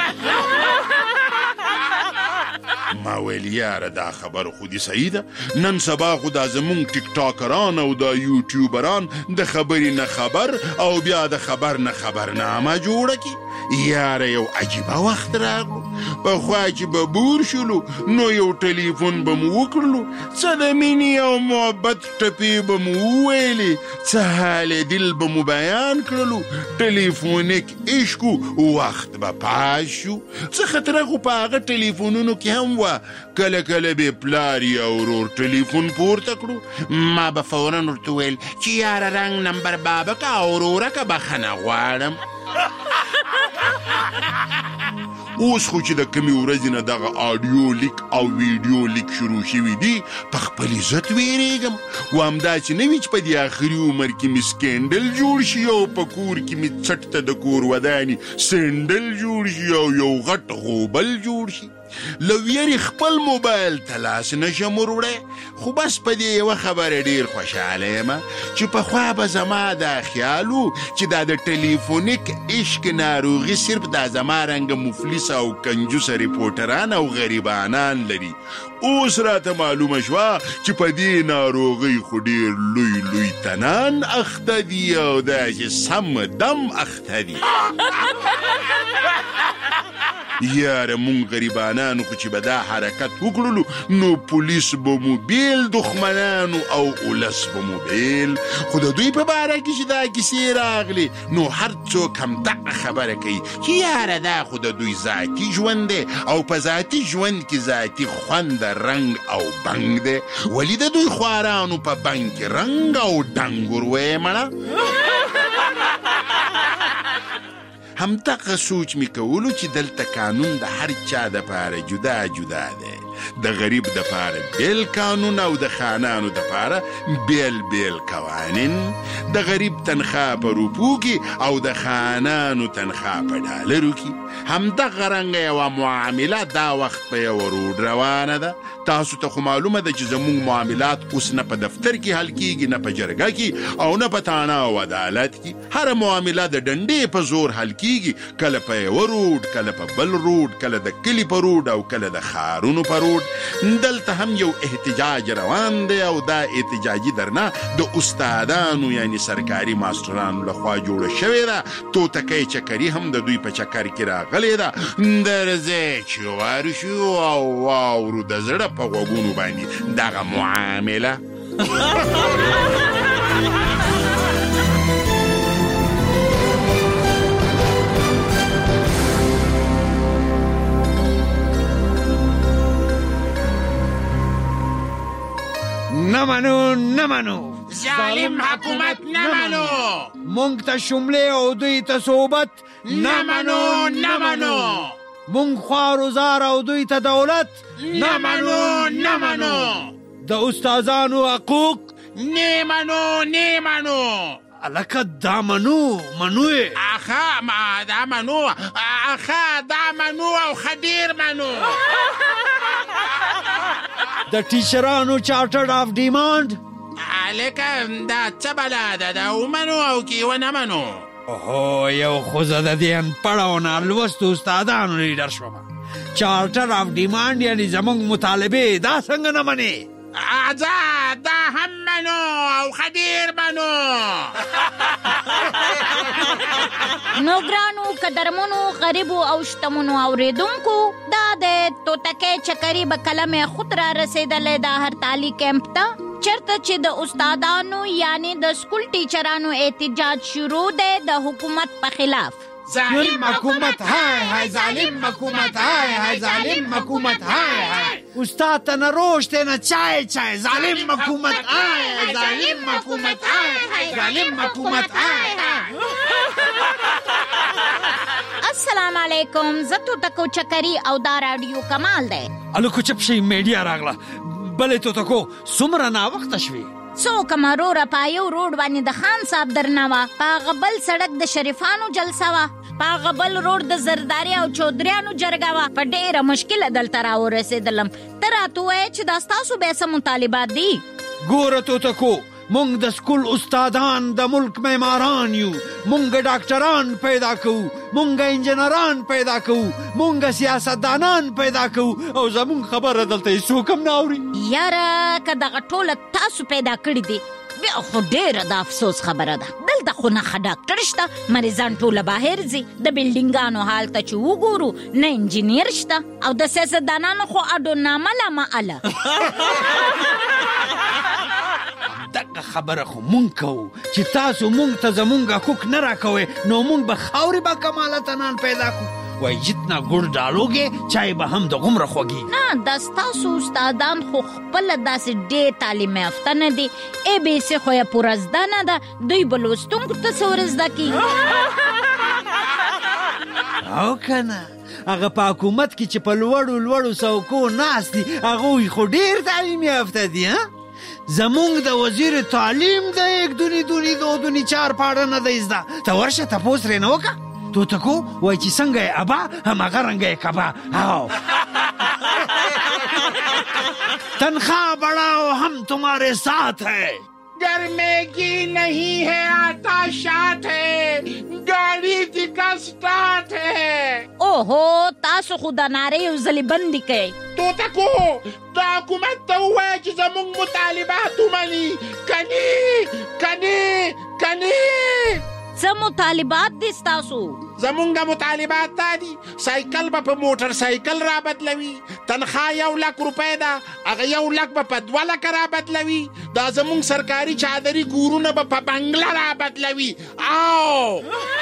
S6: ما ویل یاره دا خبر خو دې صحیح ده، نن سبا خو دا زمونږ ټیک ټاکران او دا یوټیوبران د خبرې نه خبر او بیا د خبر نه خبرنامه جوړه کی. یاره یو عجیبه وخت راغلو، پخوا چې به بور شولو نو یو ټلیفون به مو وکړلو، څه د مینې او محبت ټپې به مو وویلې، څه حال دل به مو بیان کړلو، ټلیفونیک عشقو وخت به پاس شو. څه خطره خو په هغه ټلیفونونو کې هم وه، کله کله به پلار یا ورور ټلیفون پورته کړو، ما به فورا ورته ویل چې یاره رنګ نمبر بابکه او ورورکه بخښنه غواړم. اوس خو چې د کمې ورځې نه دغه آډیو لیک او ویډیو لیک شروع شوي دي، په خپل عزت ویرېږم. و همدا چې نه وي چې په دې آخري عمر کې مې سکینډل جوړ شي او په کور کې مې څټ ته د کور ودانې سینډل جوړ شي او یو غټ غوبل جوړ شي. له ویرې خپل موبایل ته لاس نشم وروړی. خو بس په دې یوه خبره ډېر خوشحاله یم چې پخوا به زما دا خیال و چې دا د ټلیفونیک عشق ناروغي صرف دا زما رنګه مفلس او کنجوسه ریپورټران او غریبانان لري. اوس راته معلومه شوه چې په دې ناروغۍ خو ډېر لوی لوی تنان اخته دي او داسې سم دم اخته دي. یاره مونږ غریبانانو خو چې به دا حرکت وکړلو نو پولیس به مو بیل، دښمنانو او اولس به مو بیل. خو د دوی په باره کې چې دا کیسې راغلې نو هر څوک همدغه خبره کوي چې یاره دا خو د دوی ذاتي ژوند دی او په ذاتي ژوند کې ذاتي خوند رنګ او بنګ دی، ولې د دوی خوارانو په بنګ کې رنګ او ډنګ وروی مړه. همدغه سوچ می کولو چې دلته قانون د هر چا دپاره جدا جدا دی، د غریب دپاره بیل قانون او د خانانو دپاره بیل بیل قوانین، د غریب تنخوا په روپو کې او د خانانو تنخوا په ډالرو کې. همدغه رنګه یوه معامله دا وخت په یوه روډ روانه ده. تاسو ته خو معلومه ده چې زموږ معاملات اوس نه په دفتر کې حل کیږي، نه په جرګه کې او نه په تانه او عدالت کې. هره معامله د ډنډې په زور حل کیږي، کله په یوه روډ، کله په بل روډ، کله د کلي په روډ او کله د ښارونو په روډ. دلته هم یو احتجاج روان دی او دا احتجاجي درنه د استادانو یعنی سرکاري ماسټرانو لخوا جوړه شوې ده. توتکۍ چکري هم د دوی په چکر کې راغلې ده. درځئ چې ورشو او واورو د زړه په غوږونو باندې دغه معامله.
S8: نمنو
S6: ظالم حکومت نمنو،
S8: مونږ ته شملې او دوی ته صحبت
S6: نمنو،
S8: مونږ خوارزار او دوی ته دولت
S6: نمنو،
S8: د استادانو حقوق
S6: نمنو.
S8: الکه دا منوی
S6: اخا دا منو او خدیر منو.
S8: د ټیچرانو چارټر اف ډیماند
S6: الکه دا څه بلا ده دا ومنو او کې ونه منو.
S8: اوهو یو خو زه د دې انپړه او نالوستو استادانو لیډر شوم. چارټر اف ډیماند یعنې زموږ مطالبې دا څنګه نه منې؟
S6: دا هم منو او خدیر منو.
S9: نو ګرانو قدرمنو غریبو او شتمنو اوریدونکو، دا د توتکۍ چکري به کلمې خود را رسېدلې دا هرتالي کیمپ ته، چرته چې د استادانو یعنی د سکول ټیچرانو احتجاج شروع دی د حکومت په خلاف.
S8: ظالم حکومت های ظالم حکومت های ظالم حکومت های استاد ته نه روش ته نه چای ظالم حکومت های ظالم حکومت های ظالم حکومت های.
S9: السلام علیکم، زه توتکو چکري او دا رادیو کمال دی.
S8: الکو چپ شي میډیا راغله. بلې توتکو څومره ناوخته شوې؟
S9: څوک مروره په یو روډ باندې د خان صاحب درنه وه، په هغه بل سړک د شریفانو جلسه وه. پاغه بل روډ د زرداری او چودریانو جرګه وه، په ډېره مشکله دلته راورسېدلم. ته راته ووایه چې دا ستاسو بیا څه مطالبات دي؟
S8: ګوره توتکو، مونږ د سکول استادان د ملک معماران یو، مونږ ډاکټران پیدا کوو، مونږ انجنیران پیدا کوو، مونږ سیاستدانان پیدا کوو او زمونږ خبره دلته هیڅوک هم نه اوري.
S9: یاره که دغه ټوله تاسو پیدا کړي دي بیا خو ډېره د افسوس خبره ده. دلته خو نه ښه ډاکټر شته، مریضان ټوله بهر ځي. د بلډینګانو حال ته چې وګورو نه انجینیر شته او د سیاستدانانو خو اډونامه لمعله.
S8: دغه خبره خو مونږ کوو چې تاسو مونږ ته زمونږ حقوق نه راکوئ، نو مونږ به خاورې با کمالتنان پیدا کړو. وای جتنا ګړ ډالوګې چای به هم د غومره خوږي.
S9: نه دا ستاسو استادان خو خپله داسې ډېر تعلیم یافته نه دي، ABC خو یې پوره زده نه ده، دوی به لوستونکو ته څه ور زده کړي.
S8: او که نه هغه په حکومت کې چې په لوړو لوړو څوکو ناست دي هغوی خو ډېر تعلیم یافته دي. زمونږ د وزیر تعلیم د یک دونی دو دونی چار پاړه نه دی زده. ته ورشه تپوس ترېنه وکړه. توتکو وای چې څنګه یې ابا هماغه رنګه یې کبا. او تنخواہ بڑھاؤ ہم تمہارے ساتھ ہے.
S3: घर में घी नहीं है आटा शाट है गाड़ी दिखा स्टार्ट है.
S9: اوهو تاسو خو د نارې یو ځلې بندي کوئ.
S3: توتکو دا حکومت ته ووایه چې زمونږ مطالبات ومني. کني
S9: څه مطالبات دي ستاسو؟
S3: زمونږ مطالبات دا دي سایکل به په موټر سایکل را بدلوي، تنخواه 1 لک روپۍ ده هغه 1 لک به په 2 لکه را بدلوي، دا زمونږ سرکاري چادري کورونه به په بنګله را بدلوي. او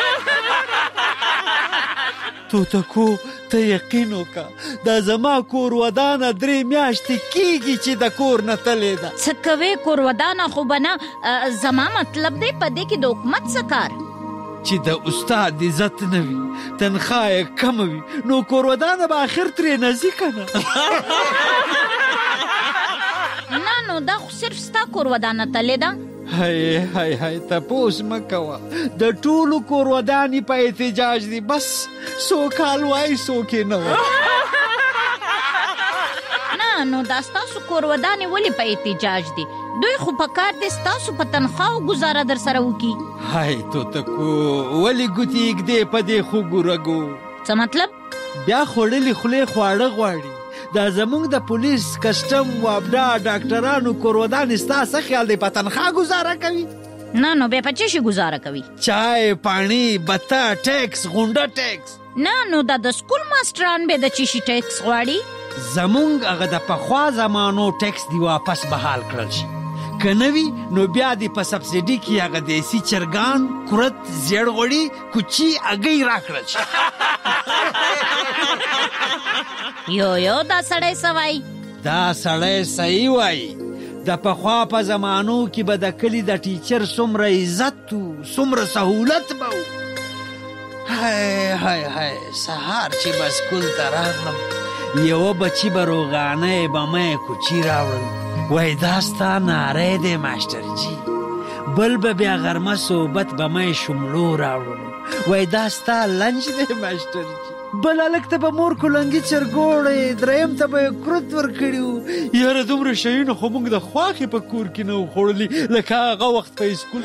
S8: توتکو ته یقین وکړه دا زما کور ودانه 3 میاشتې کېږي چې د کور نه تلې ده.
S9: څه کوې کور ودانه خو به نه، زما مطلب دی په دې کې د حکومت څه کار؟
S8: چې د استاد عزت نه وي، تنخواه یې کمه وي، نو کور ودانه به آخر ترې نه ځي که نه.
S9: نه نو دا خو صرف ستا کور ودانه تلې ده.
S8: هی تپوس مه کوه، د ټولو کور ودانې په احتجاج دي، بس 100 کال وایي 100 کې نه وه.
S9: نه نو دا ستاسو کور ودانې ولې په احتجاج دي؟ دوی خو په کار دي ستاسو په تنخواو ګزاره در سره وکړي.
S8: هی توتکو ولې ګوتې ایږدې په دې خوږو رګو؟
S9: څه مطلب؟
S8: بیا خوړلې خولې خواړه غواړي. دا زمونږ د پولیس کسټم وابډا ډاکټرانو کور ودانې ستا څه خیال دی په تنخواه ګزاره کوي؟
S9: نه نو بیا په څه شي ګزاره کوي؟
S8: چای، پاڼي، بته، ټیکس، غونډه ټیکس.
S9: نه نو دا د سکول ماسټران به د څه شي ټیکس غواړي؟
S8: زمونږ هغه د پخوا زمانو ټیکس دی واپس بحال کړل شي، که نه وي نو بیا دې په سبسیډي کې هغه دیسي چرګان، کورت، زیړ غوړي، کوچي هګۍ راکړل شي.
S9: یو دا سړی څه وایي؟
S8: دا سړی صحیح وایي. د پخوا په زمانو کې به د کلي د ټیچر څومره عزت و، څومره سهولت به و. هی سهار چې به سکول ته راغلم یوه بچي به روغانۍ بمۍ کوچي راوړل، وای دا ستا ناری دی ماشټر جي. بل به بیا غرمه صحبت بمۍ شملو راوړل، وای دا ستا لنچ دی ماشټر جي. بل هلک ته به مور کلنګي چرګوړی، دریم ته به یې کورت ورکړي وو. یاره دومره شیونه خو موږ د خواښې په کور کې نه وو خوړلي لکه هغه وخت په اسکول.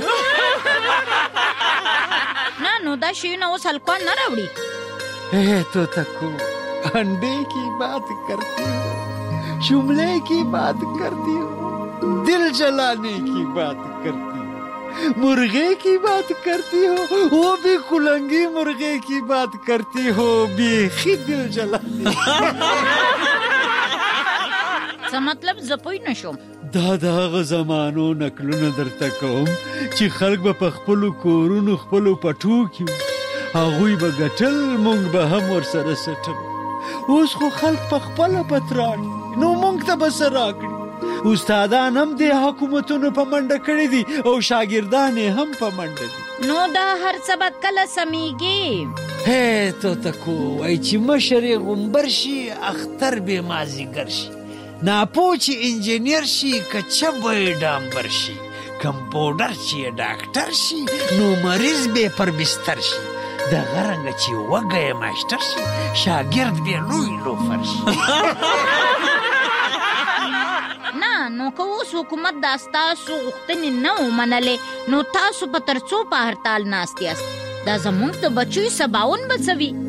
S9: نه نو دا شیونه اوس هلکان نه راوړي.
S8: توتکو انڈے کی بات کرتی ہو، شملے کی بات کرتی ہو، دل جلانے کی بات کرتی ہو، مرغے کی بات کرتی ہو، وہ بھی کلنگی مرغے کی بات کرتی ہو، بیخی دل جلانے.
S9: څه مطلب زه پوه نه شوم؟
S8: دا د هغه زمانو نکلونه درته کوم چې خلک به په خپلو کورونو خپلو پټو کې وو، هغوی به ګټل، موږ به هم ورسره سټل. اوس خو خلک په خپله پتران نو موږ ته به څه راکړي؟ استادان هم د حکومتونو په منډه کړي دي او شاګردان هم په منډه دي.
S9: نو دا هر څه به کله سمیږي؟
S8: توتکو وای چې مشر یې غومبر شي، اختر به مازیګر شي، ناپوه چې انجینیر شي، کچه به یې ډامبر شي، کمپاوډر چې یې ډاکټر شي، نو مریض به پر بستر شي، دغه رنګه چې وږی ماشټر شي شاګرد بیا لوی لوفر شي.
S9: نه نو که اوس حکومت دا ستاسو غوښتنې نه ومنلې نو تاسو به تر څو په هړتال ناست یاست؟ دا زموږ د بچیو سباون به څه وي؟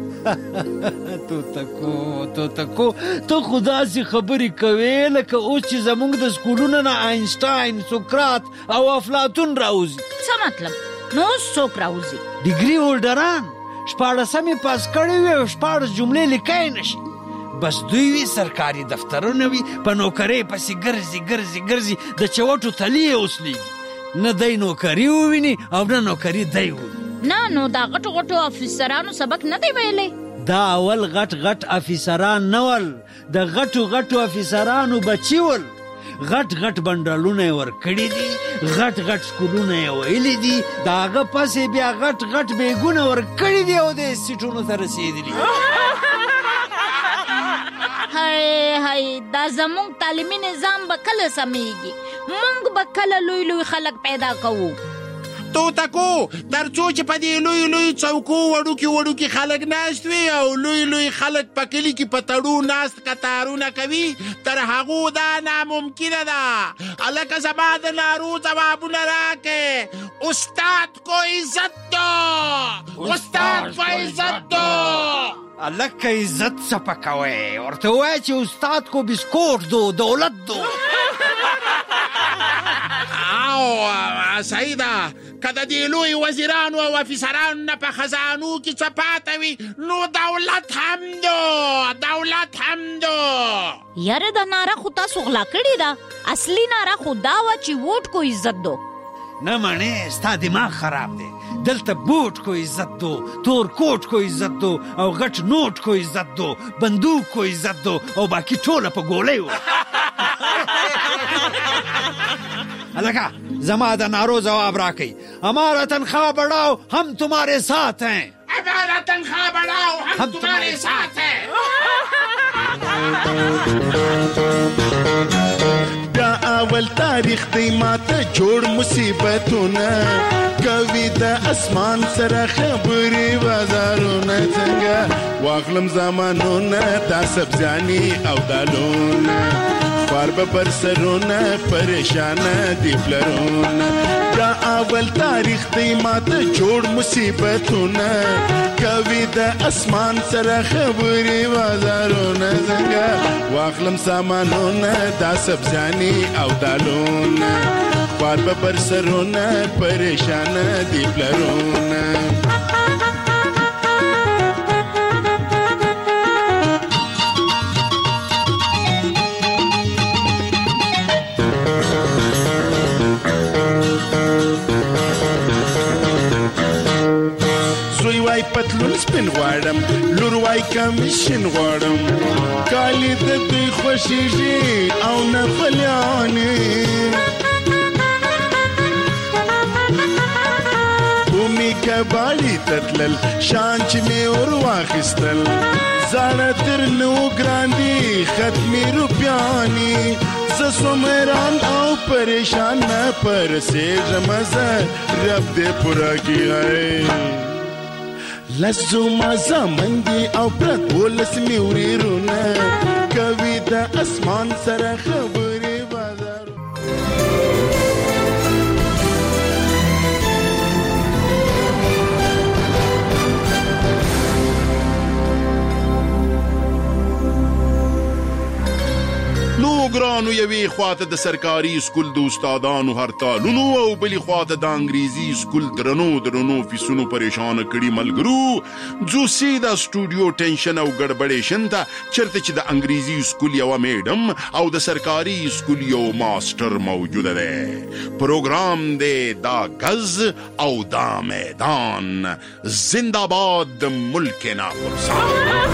S8: توتکو ته خو داسې خبرې کوې لکه اوس چې زموږ د سکولونو نه آینشټاین، سقراط او افلاطون راوځي.
S9: څه مطلب؟ نو اوس څوک راوځي؟
S8: ډیګري هولډران 14 پاس کړی وي او 14 جملې لیکای نشي. بس دوی وي سرکاري دفترونه وي، په نوکرۍ پسې ګرځي د چوټو تلې یې اوسلیږي. نه دی نوکري وویني او نه نوکري دی وویني.
S9: نه نو دا غټو افیسرانو سبق نه دی ویلی؟
S8: دا اول غټ افیسران نه ول، د غټو افیسرانو بچي ول. غټ بنډلونه یې ورکړي دي، غټ سکولونه یې ویلي دي، د هغه پسې بیا غټ بیګونه ورکړي دي او د سیټونو ته رسېدلي.
S9: هی دا زموږ تعلیمي نظام به کله سمیږي؟ موږ به کله لوی خلک پیدا کوو؟
S3: توتکو تر څو چې په دې لوی څوکو وړوکي خلک ناست وي او لوی خلک په کلي کې په تړو ناست کتارونه کوي، تر هغو دا ناممکنه ده. هلکه زما د نارو ځوابونه راکې. استاد کو عزت دو.
S8: لکه عزت څه پکوئ، ورته ووایه چې استاد کو بسکوټ دو، دولت دو.
S3: او صحیح ده، که د دې لوی وزیرانو او افیسرانو نه په خزانو کې څه پاته وي نو دولت هم دو.
S9: یاره دا ناره خو تاسو غلا کړې ده. اصلي ناره خو دا وه چې ووټ کو عزت دو.
S8: نه مڼې ستا دماغ خراب دی. دلته بوټ کو عزت دو، تور کوټ کو عزت دو او غټ نوټ کو عزت دو، بندوق کو عزت دو او باقی ټوله په ګولۍ وو. الکا زما د نارو جواب راکئ. ہمارا تنخواہ بڑھاؤ ہم تمہارے ساتھ ہیں.
S3: ہمارا تنخواہ بڑھاؤ ہم تمہارے ساتھ ہیں.
S6: دا اول تاریخ دی ماته جوړ مصیبتونه کوي د اسمان سره خبرې بازارونه څنګه واخلم زمانونه دا سبزیاني او دالونه خوار به پر سرونه پریشانه دی پلرونه. دا اول تاریخ دی ماته جوړ مصیبتونه کوي د اسمان سره خبرې بازارونه څنګه واخلم سامانونه دا سبزیاني او دالونه خوار به پر سرونه پریشانه دی پلرونه. وای پتلون سپین غواړم، لور وای کمیشن غواړم، کالی د دوی خوښیږي او نه فلیانې. بومي کباړي ته تلل شان چې مې ور واخیستل، زاړه تر نو ګران دي ختمې روپیانې. زه سوم حیران او پریشان نه پرسېږم زه رب دې پوره کړي. لسو مازه مندي او پرد ولس می وريرونه کوي د اسمان سره خبرې بازار. نو ګرانو یوې خواته د سرکاري سکول د استادانو هرتالونو او بلې خواته د انګریزي سکول درنو فیسونو پریشانه کړي ملګرو. ځو سیده سټوډیو ټینشن او ګډبډېشن ته چېرته چې د انګریزي سکول یوه میډم او د سرکاري سکول یو ماسټر موجوده دی. پروګرام دی دا غز او دا میدان. زنده‌باد ملک ناپرسان.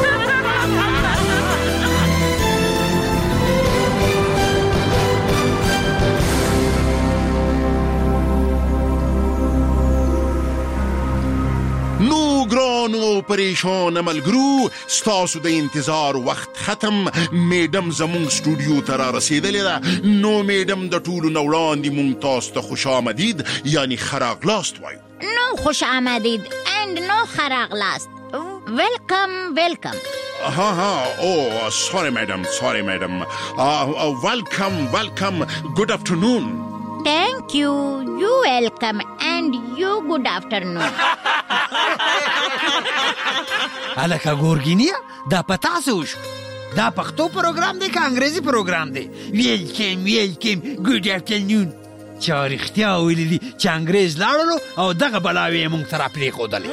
S6: نو ګرانو پریشان ملګرو ستاسو د انتظار وخت ختم. میډم زمونږ سټوډیو ته را رسېدلې ده. نو میډم د ټولو نه وړاندې مونږ تاسو ته خوش آمدید یعنی ښه راغلاست وایو.
S9: نو خوش آمدید mind نو خراغلاست. welcome.
S6: Oh, sorry, madam. Welcome. Good afternoon.
S9: Thank you. You welcome and you good afternoon.
S8: الکه ګورګینیا دا پتا څه وشو؟ دا پښتو پروګرام دی که انګریزي پروګرام دی؟ ویلکم ګډ افټرنون. چا رښتیا ویلي دي چې انګریز لاړلو او دغه بلاوې یې موږ ته راپرېښودلې.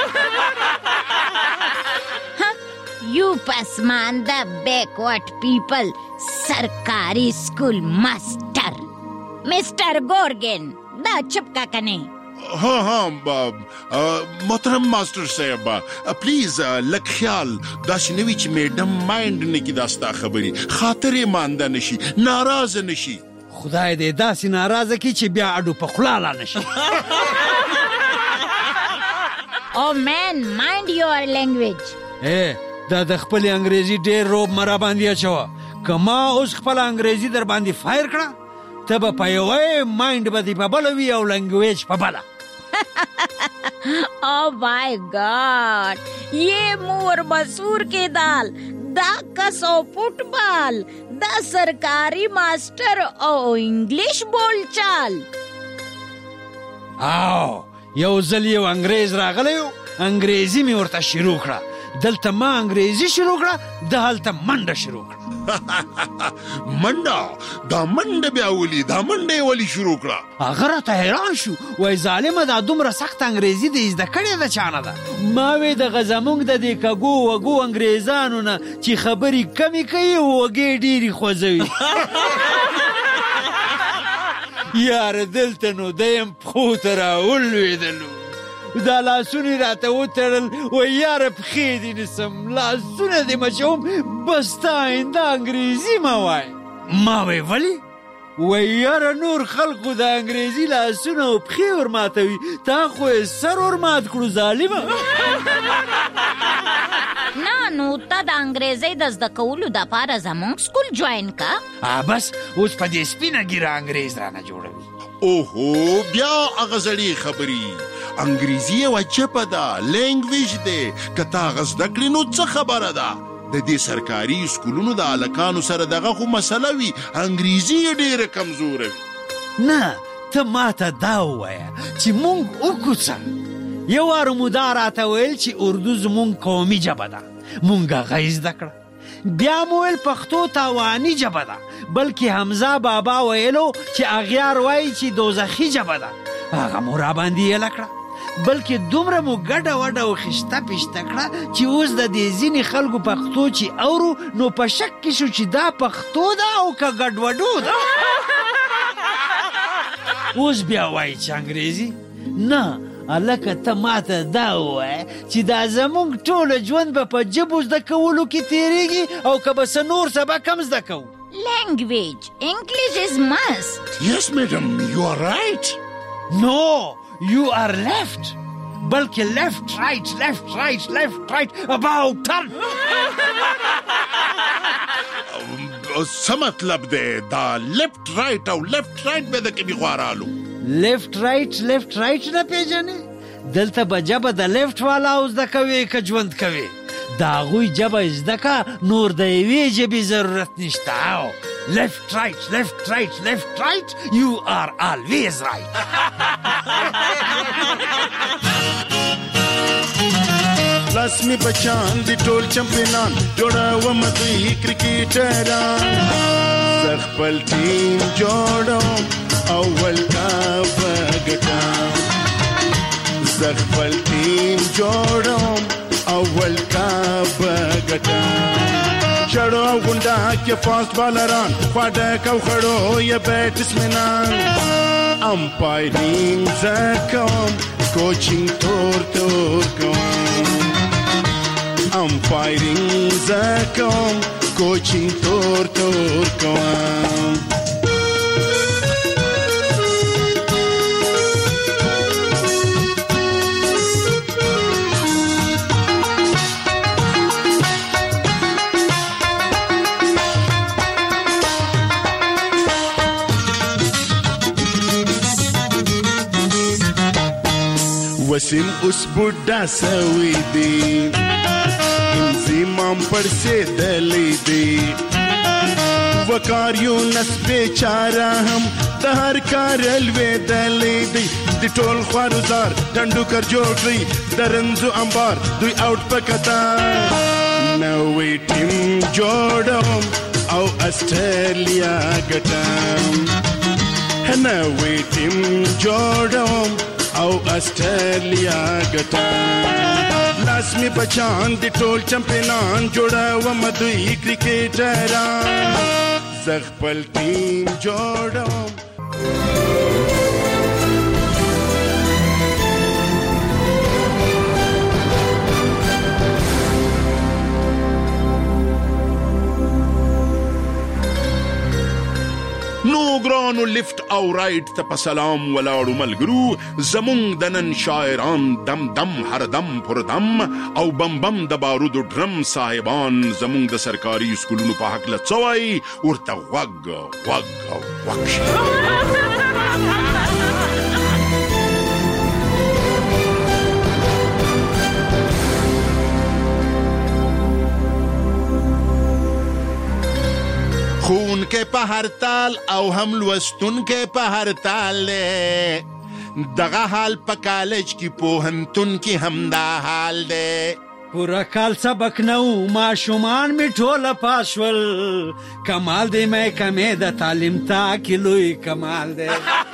S9: You pasmanda backward people. सरकारी स्कूल मास्टर मिस्टर गोर्गन दा चुपका कने.
S6: हाँ मोहतरम मास्टर साहब प्लीज लग ख्याल दास नवीच मैडम माइंड ने की दास्ता खबरी खातिर मानदा नशी नाराज नशी.
S8: خدای دې داسې ناراضه کی چې بیا اډو په خلا لا نشي.
S9: Oh man, mind your language.
S8: دا د خپل انګریزي ډېر روب مرا باندې اچوه. کما اوس خپل انګریزي در باندې فایر کړه ته به په یوه مایند به دې په بله وي او لنګویج په بله.
S9: Oh my God, ये मोर मसूर के दाल دا कसो फुटबॉल دا सरकारी master او انګلیش بول چال.
S8: او یو ځل یو انګریز راغلی و انګریزي مې ورته شروع کړه. دلته ما انګریزي شروع کړه د هلته منډه شروع کړه.
S6: منډه بیا ولي دا منډه ولي شروع کړه؟
S8: هغه راته حیران شو وای ظالمه دا دومره سخت انګریزي دې زده کړې ده چانه ده؟ ما وی دغه زمونږ د دې کږو وږو انګریزانو نه چې خبرې کمې کوي وږې ډېرې خوځوي. یاره دلته نو دیم پښو ته راولوېدلو دا لاسونه راته وتړل وای یاره پښې دې نیسم لاسونه دې مچوم بس تا آینده انګریزي مه وای. ما وی ولې؟ وای یاره نور خلقو د انګریزي لاسونه او پښې ورماتوي تا خو یې سر ورمات کړو ظالمه.
S9: نه نو ته د انګریزۍ د زده کولو دپاره زموږ سکول جوین کا.
S8: بس اوس په دې سپینه ګیره انګریز رانه جوړوي.
S6: اوهو بیا هغه زړې خبرې انګریزي یوه ژبه ده لینګویج دی که تا هغه زده کړې نو څه خبره ده؟ د دې سرکاري سکولونو د هلکانو سره دغه خو مسله وي انګریزي یې ډېره کمزوره وي.
S8: نه ته ماته دا ووایه چې مونږ وکړو څه. یو وار مو دا راته ویل چې اردو زمونږ قومي ژبه ده مونږ هغه یې زده کړه. بیا مو ویل پښتو تاواني ژبه ده بلکې حمزه بابا ویلو چې اغیار وایي چې دوزخي ژبه ده هغه مو را باندې یله کړه. بلکې دومره مو ګډه وډه او خشته پیشته کړه چې اوس د دې ځینې خلکو پښتو چې اورو نو په شک کې شو چې دا پښتو ده او که ګډوډو ده. اوس بیا وایي چې انګریزي. نه هلکه ته ماته دا ووایه چې دا زموږ ټوله ژوند به په ژبو زده کولو کې تېرېږي او که به څه نور سبق هم زده کوو.
S9: Language, English is must.
S6: Yes, madam, you are right.
S8: No, you are left. بلکې left, about turn.
S6: څه مطلب دی دا لیفت رائټ او لیفت رائټ به د کومې خوارالو؟
S8: لیفت رائټ نه پیژنې؟ دلته به ژبه د لیفت والا او زده کوې که ژوند کوې د هغوی ژبه زده که نور د یوې ژبې ضرورت نشته. left right you are always right.
S10: لاسمی بچان دی ټول چمپینان جوړوم دوی کرکټران خپل ټیم جوړوم اول کا بغټام خپل ټیم جوړوم اول کا بغټام چړو غونډه کې فاست بالران خواډه کو خړو یا بیټسمنان امپایرینګ زکوم کوچینګ تور کوم امپایرینګ زکوم کوچینګ تور کوم. قاسم اوس بوډا سوي دي انزیمام پړسېدلی دی وکاریونس بیچاره هم د هر کار لوېدلی دی د ټول خوارزار ډنډوکر جوړ کړئ د رنځو انبار دوی اوټ په کتار نوی ټیم جوړوم او استرالیا ګټم نوی ټیم جوړوم او استرالیا ګټم لاس می بچان د ټول چمپیونان جوړوم دوی کرکټران زه خپل ټیم جوړوم
S6: نو ګرانو لیفت او رایټ ته په سلام ولاړو ملګرو زمونږ د نن شاعران دم دم هر دم پر دم او بم بم د بارودو ډرم صاحبان زمونږ د سرکاري سکولونو په هکله څه وایي ورته غوږ او غوږ شي خون کے پہرتال او ہم لوستون کے پہرتال دغه حال په کالج کی پوهنتون کی همدا حال دے
S8: پورا کال سبق نو ماشومان می ټوله پاشول کمال دی مې کمې د تعلیم تا کی لوی کمال دی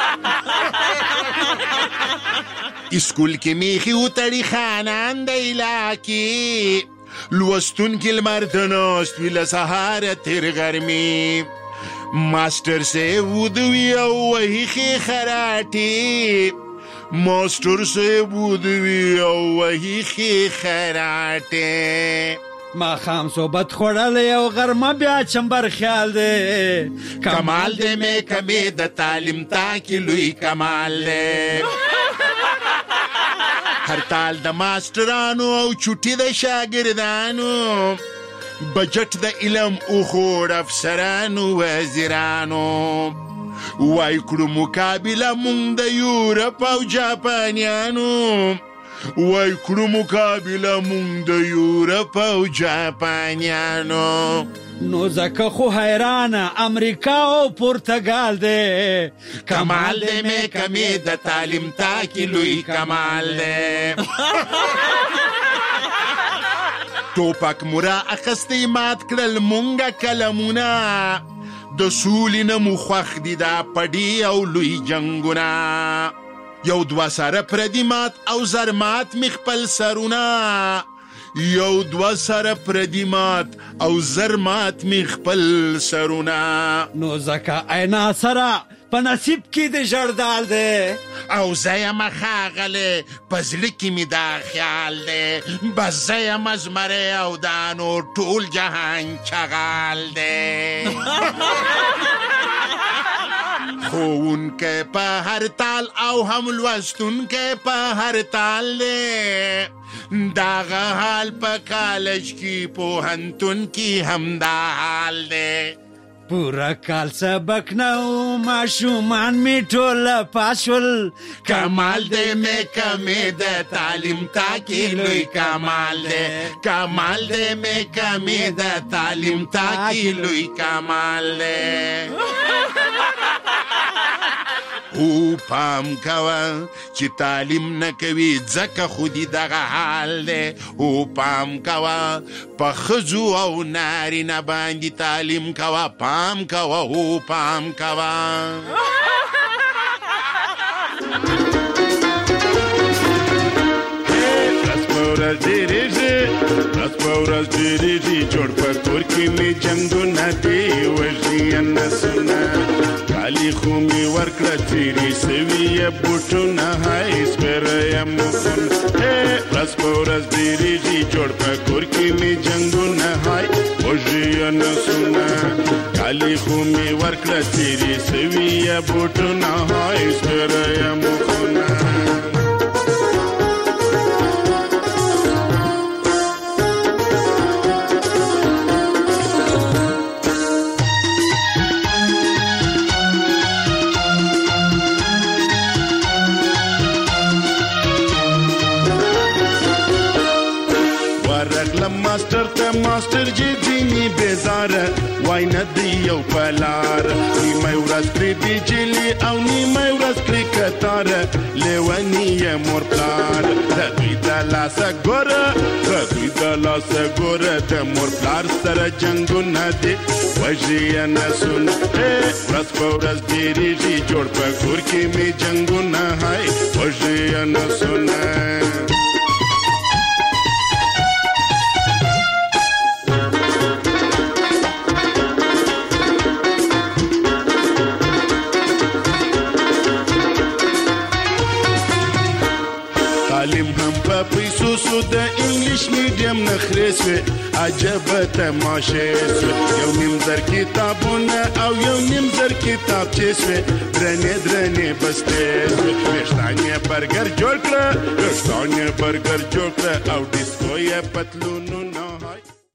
S6: اسکول کې میخي وتړي خانان دی لاکی لوستون کې لمر ته ناست وي له سهاره تر غرمې ماسټر صاحب ودوي او وهي ښې خراټې ماسټر صاحب ودوي او وهي ښې خراټې
S8: ماښام صحبت خوړلی او غرمه بیا چمبر خیال دی
S6: کمال دی مې کمې د تعلیم تا کې لوی کمال دی هرتال د ماسترانو او چوټي د شاګردانو بجټ د علم او خور افسرانو وزیرانو وای کړو مقابله مونږ د یورپ او جاپانیانو وای کړو مقابله مونږ د یورپ او جاپانیانو
S8: نو ځکه خو حیرانه امریکا او پرتګال دی
S6: کمال دی مې کمې د تعلیم تا کې لوی کمال دی ټوپک مورا اخستی مات کړل مونږه کلمونه د سولې نه مو خوښ دي دا پډي او لوی جنګونه یو دوه سره پردي مات او زر مات مې خپل سرونه یو دوه سره پردي مات او زر مات می خپل سرونه
S8: نو ځکه اینا سره په نصیب کې د جړدال دی
S6: او زه یم ښاغلی په زړه کې مې دا خیال دی بس زه یم زمری او دا نور ټول جهان چغال دی ښوونکی په هر تال او هم لوستونکی په هر تال دی داغه حال په کالج کی پوهنتون کی همدا حال دی
S8: پورا کال سبق نو ماشومان می ټوله پاشول
S6: کمال دی مې کمې د تعلیم تا کې لوی کمال دی کمال دی مې کمې د تعلیم تا کې لوی کمال دی او پام کوه چې تعلیم نه کوي ځکه خودي دغه حال دی او پام کوه په ښځو او نارینه باندې تعلیم کوه پام کوه او پام کوه
S10: ورځ ډېرېږي جوړ په کور کې مې جنګونه دي وژني نسونه کالي خو مې ورکړه تیرې سوي یې بوټونه هی سپېره یم ورځ په ورځ ډېرېږي جوړ په کور کې مې جنګونه هی وژني نسونه کالي خو مې ورکړه تیرې سوي یې بوټونه هی سپېره یم ماستر جديني بزاره وای نه دی یو پلار نیمه ورځ پرې بجلی او نیمه ورځ پرې کتاره لیونی یې مور پلار د دوی د لاسه ګوره د مور پلار سره جنګونه دي وژي یې نسونه ورځ په ورځ ډېرېږي جوړ په کور کې مې جنګونه هاي وژي یې نسونه تعلیم هم په پیسو سو د انګلیش میډیم نخرې سوې عجبه تماشې سوې یو نیم زر کتابونه او یو نیم زر کتابچې سوې درنې بستې سوې ویښتان یې برګر جوړ کړه او ډیسکو یې پتلونو